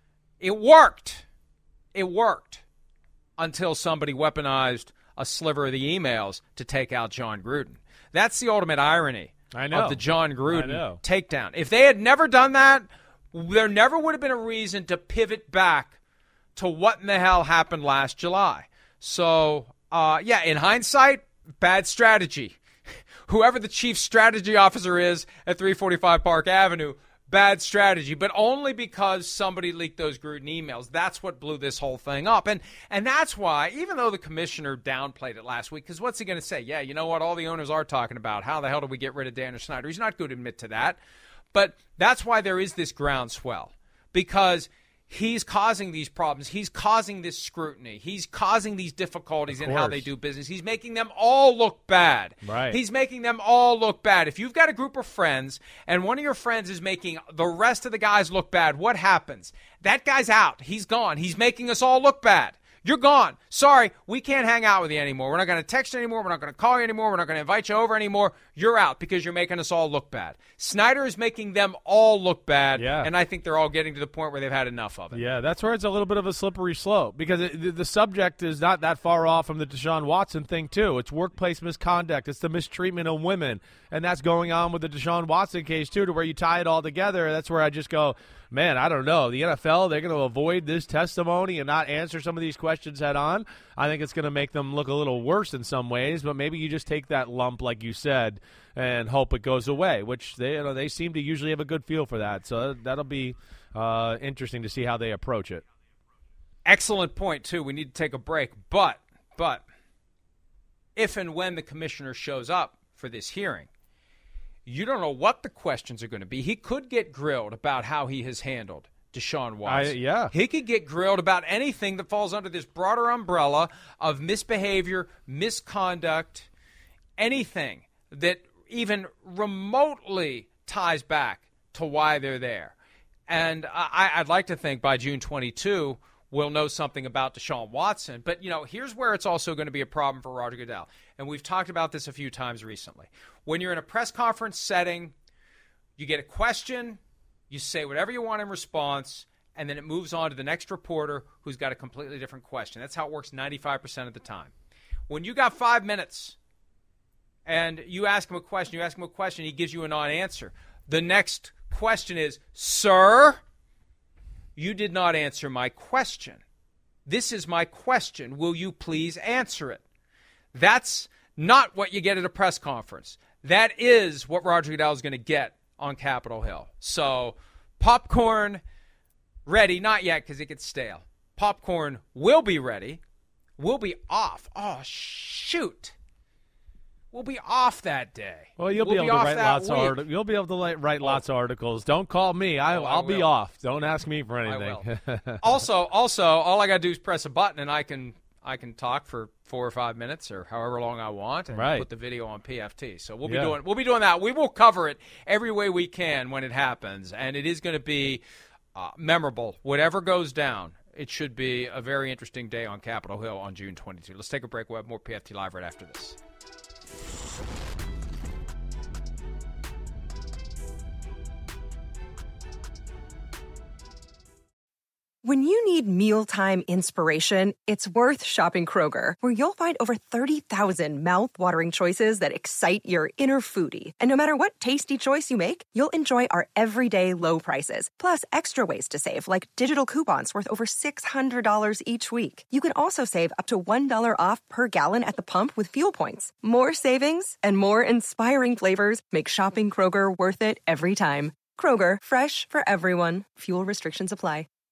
Speaker 7: It worked. It worked until somebody weaponized a sliver of the emails to take out John Gruden. That's the ultimate irony
Speaker 6: I know.
Speaker 7: of the John
Speaker 6: I
Speaker 7: Gruden
Speaker 6: know.
Speaker 7: takedown. If they had never done that, there never would have been a reason to pivot back to what in the hell happened last July. So, uh, yeah, in hindsight, bad strategy. Whoever the chief strategy officer is at three forty-five Park Avenue, bad strategy, but only because somebody leaked those Gruden emails. That's what blew this whole thing up. And and that's why, even though the commissioner downplayed it last week, because what's he going to say? Yeah, you know what? All the owners are talking about. How the hell do we get rid of Daniel Snyder? He's not going to admit to that. But that's why there is this groundswell, because he's causing these problems. He's causing this scrutiny. He's causing these difficulties in how they do business. He's making them all look bad.
Speaker 6: Right.
Speaker 7: He's making them all look bad. If you've got a group of friends and one of your friends is making the rest of the guys look bad, what happens? That guy's out. He's gone. He's making us all look bad. You're gone. Sorry, we can't hang out with you anymore. We're not going to text you anymore. We're not going to call you anymore. We're not going to invite you over anymore. You're out because you're making us all look bad. Snyder is making them all look bad,
Speaker 6: Yeah.
Speaker 7: and I think they're all getting to the point where they've had enough of it.
Speaker 6: Yeah, that's where it's a little bit of a slippery slope because it, the, the subject is not that far off from the Deshaun Watson thing, too. It's workplace misconduct. It's the mistreatment of women, and that's going on with the Deshaun Watson case, too, to where you tie it all together. That's where I just go, man, I don't know. The N F L, they're going to avoid this testimony and not answer some of these questions head on. I think it's going to make them look a little worse in some ways, but maybe you just take that lump, like you said, and hope it goes away, which they you know, they seem to usually have a good feel for that. So that'll be uh, interesting to see how they approach it.
Speaker 7: Excellent point, too. We need to take a break. But, but, if and when the commissioner shows up for this hearing, you don't know what the questions are going to be. He could get grilled about how he has handled Deshaun Watson.
Speaker 6: I, yeah.
Speaker 7: He could get grilled about anything that falls under this broader umbrella of misbehavior, misconduct, anything that even remotely ties back to why they're there. And I, I'd like to think by June twenty-second, we'll know something about Deshaun Watson. But, you know, here's where it's also going to be a problem for Roger Goodell. And we've talked about this a few times recently. When you're in a press conference setting, you get a question, you say whatever you want in response, and then it moves on to the next reporter who's got a completely different question. That's how it works ninety-five percent of the time. When you got five minutes and you ask him a question, you ask him a question, he gives you a non-answer. The next question is, sir, you did not answer my question. This is my question. Will you please answer it? That's not what you get at a press conference. That is what Roger Goodell is going to get on Capitol Hill. So popcorn ready, not yet because it gets stale. Popcorn will be ready. We'll be off. Oh, shoot. We'll be off that day.
Speaker 6: Well, you'll
Speaker 7: we'll
Speaker 6: be able
Speaker 7: be
Speaker 6: to
Speaker 7: off
Speaker 6: write
Speaker 7: that
Speaker 6: lots of
Speaker 7: week.
Speaker 6: articles. You'll be able to like, write lots of articles. Don't call me. I,
Speaker 7: Oh, I
Speaker 6: I'll be
Speaker 7: will.
Speaker 6: off. Don't ask me for
Speaker 7: I
Speaker 6: anything.
Speaker 7: will. also, also, all I got to do is press a button, and I can I can talk for four or five minutes or however long I want, and
Speaker 6: Right.
Speaker 7: put the video on P F T. So we'll be
Speaker 6: Yeah.
Speaker 7: doing we'll be doing that. We will cover it every way we can when it happens, and it is going to be uh, memorable. Whatever goes down, it should be a very interesting day on Capitol Hill on June twenty-second. Let's take a break. We'll have more P F T Live right after this.
Speaker 3: When you need mealtime inspiration, it's worth shopping Kroger, where you'll find over thirty thousand mouth-watering choices that excite your inner foodie. And no matter what tasty choice you make, you'll enjoy our everyday low prices, plus extra ways to save, like digital coupons worth over six hundred dollars each week. You can also save up to one dollar off per gallon at the pump with fuel points. More savings and more inspiring flavors make shopping Kroger worth it every time. Kroger, fresh for everyone. Fuel restrictions apply.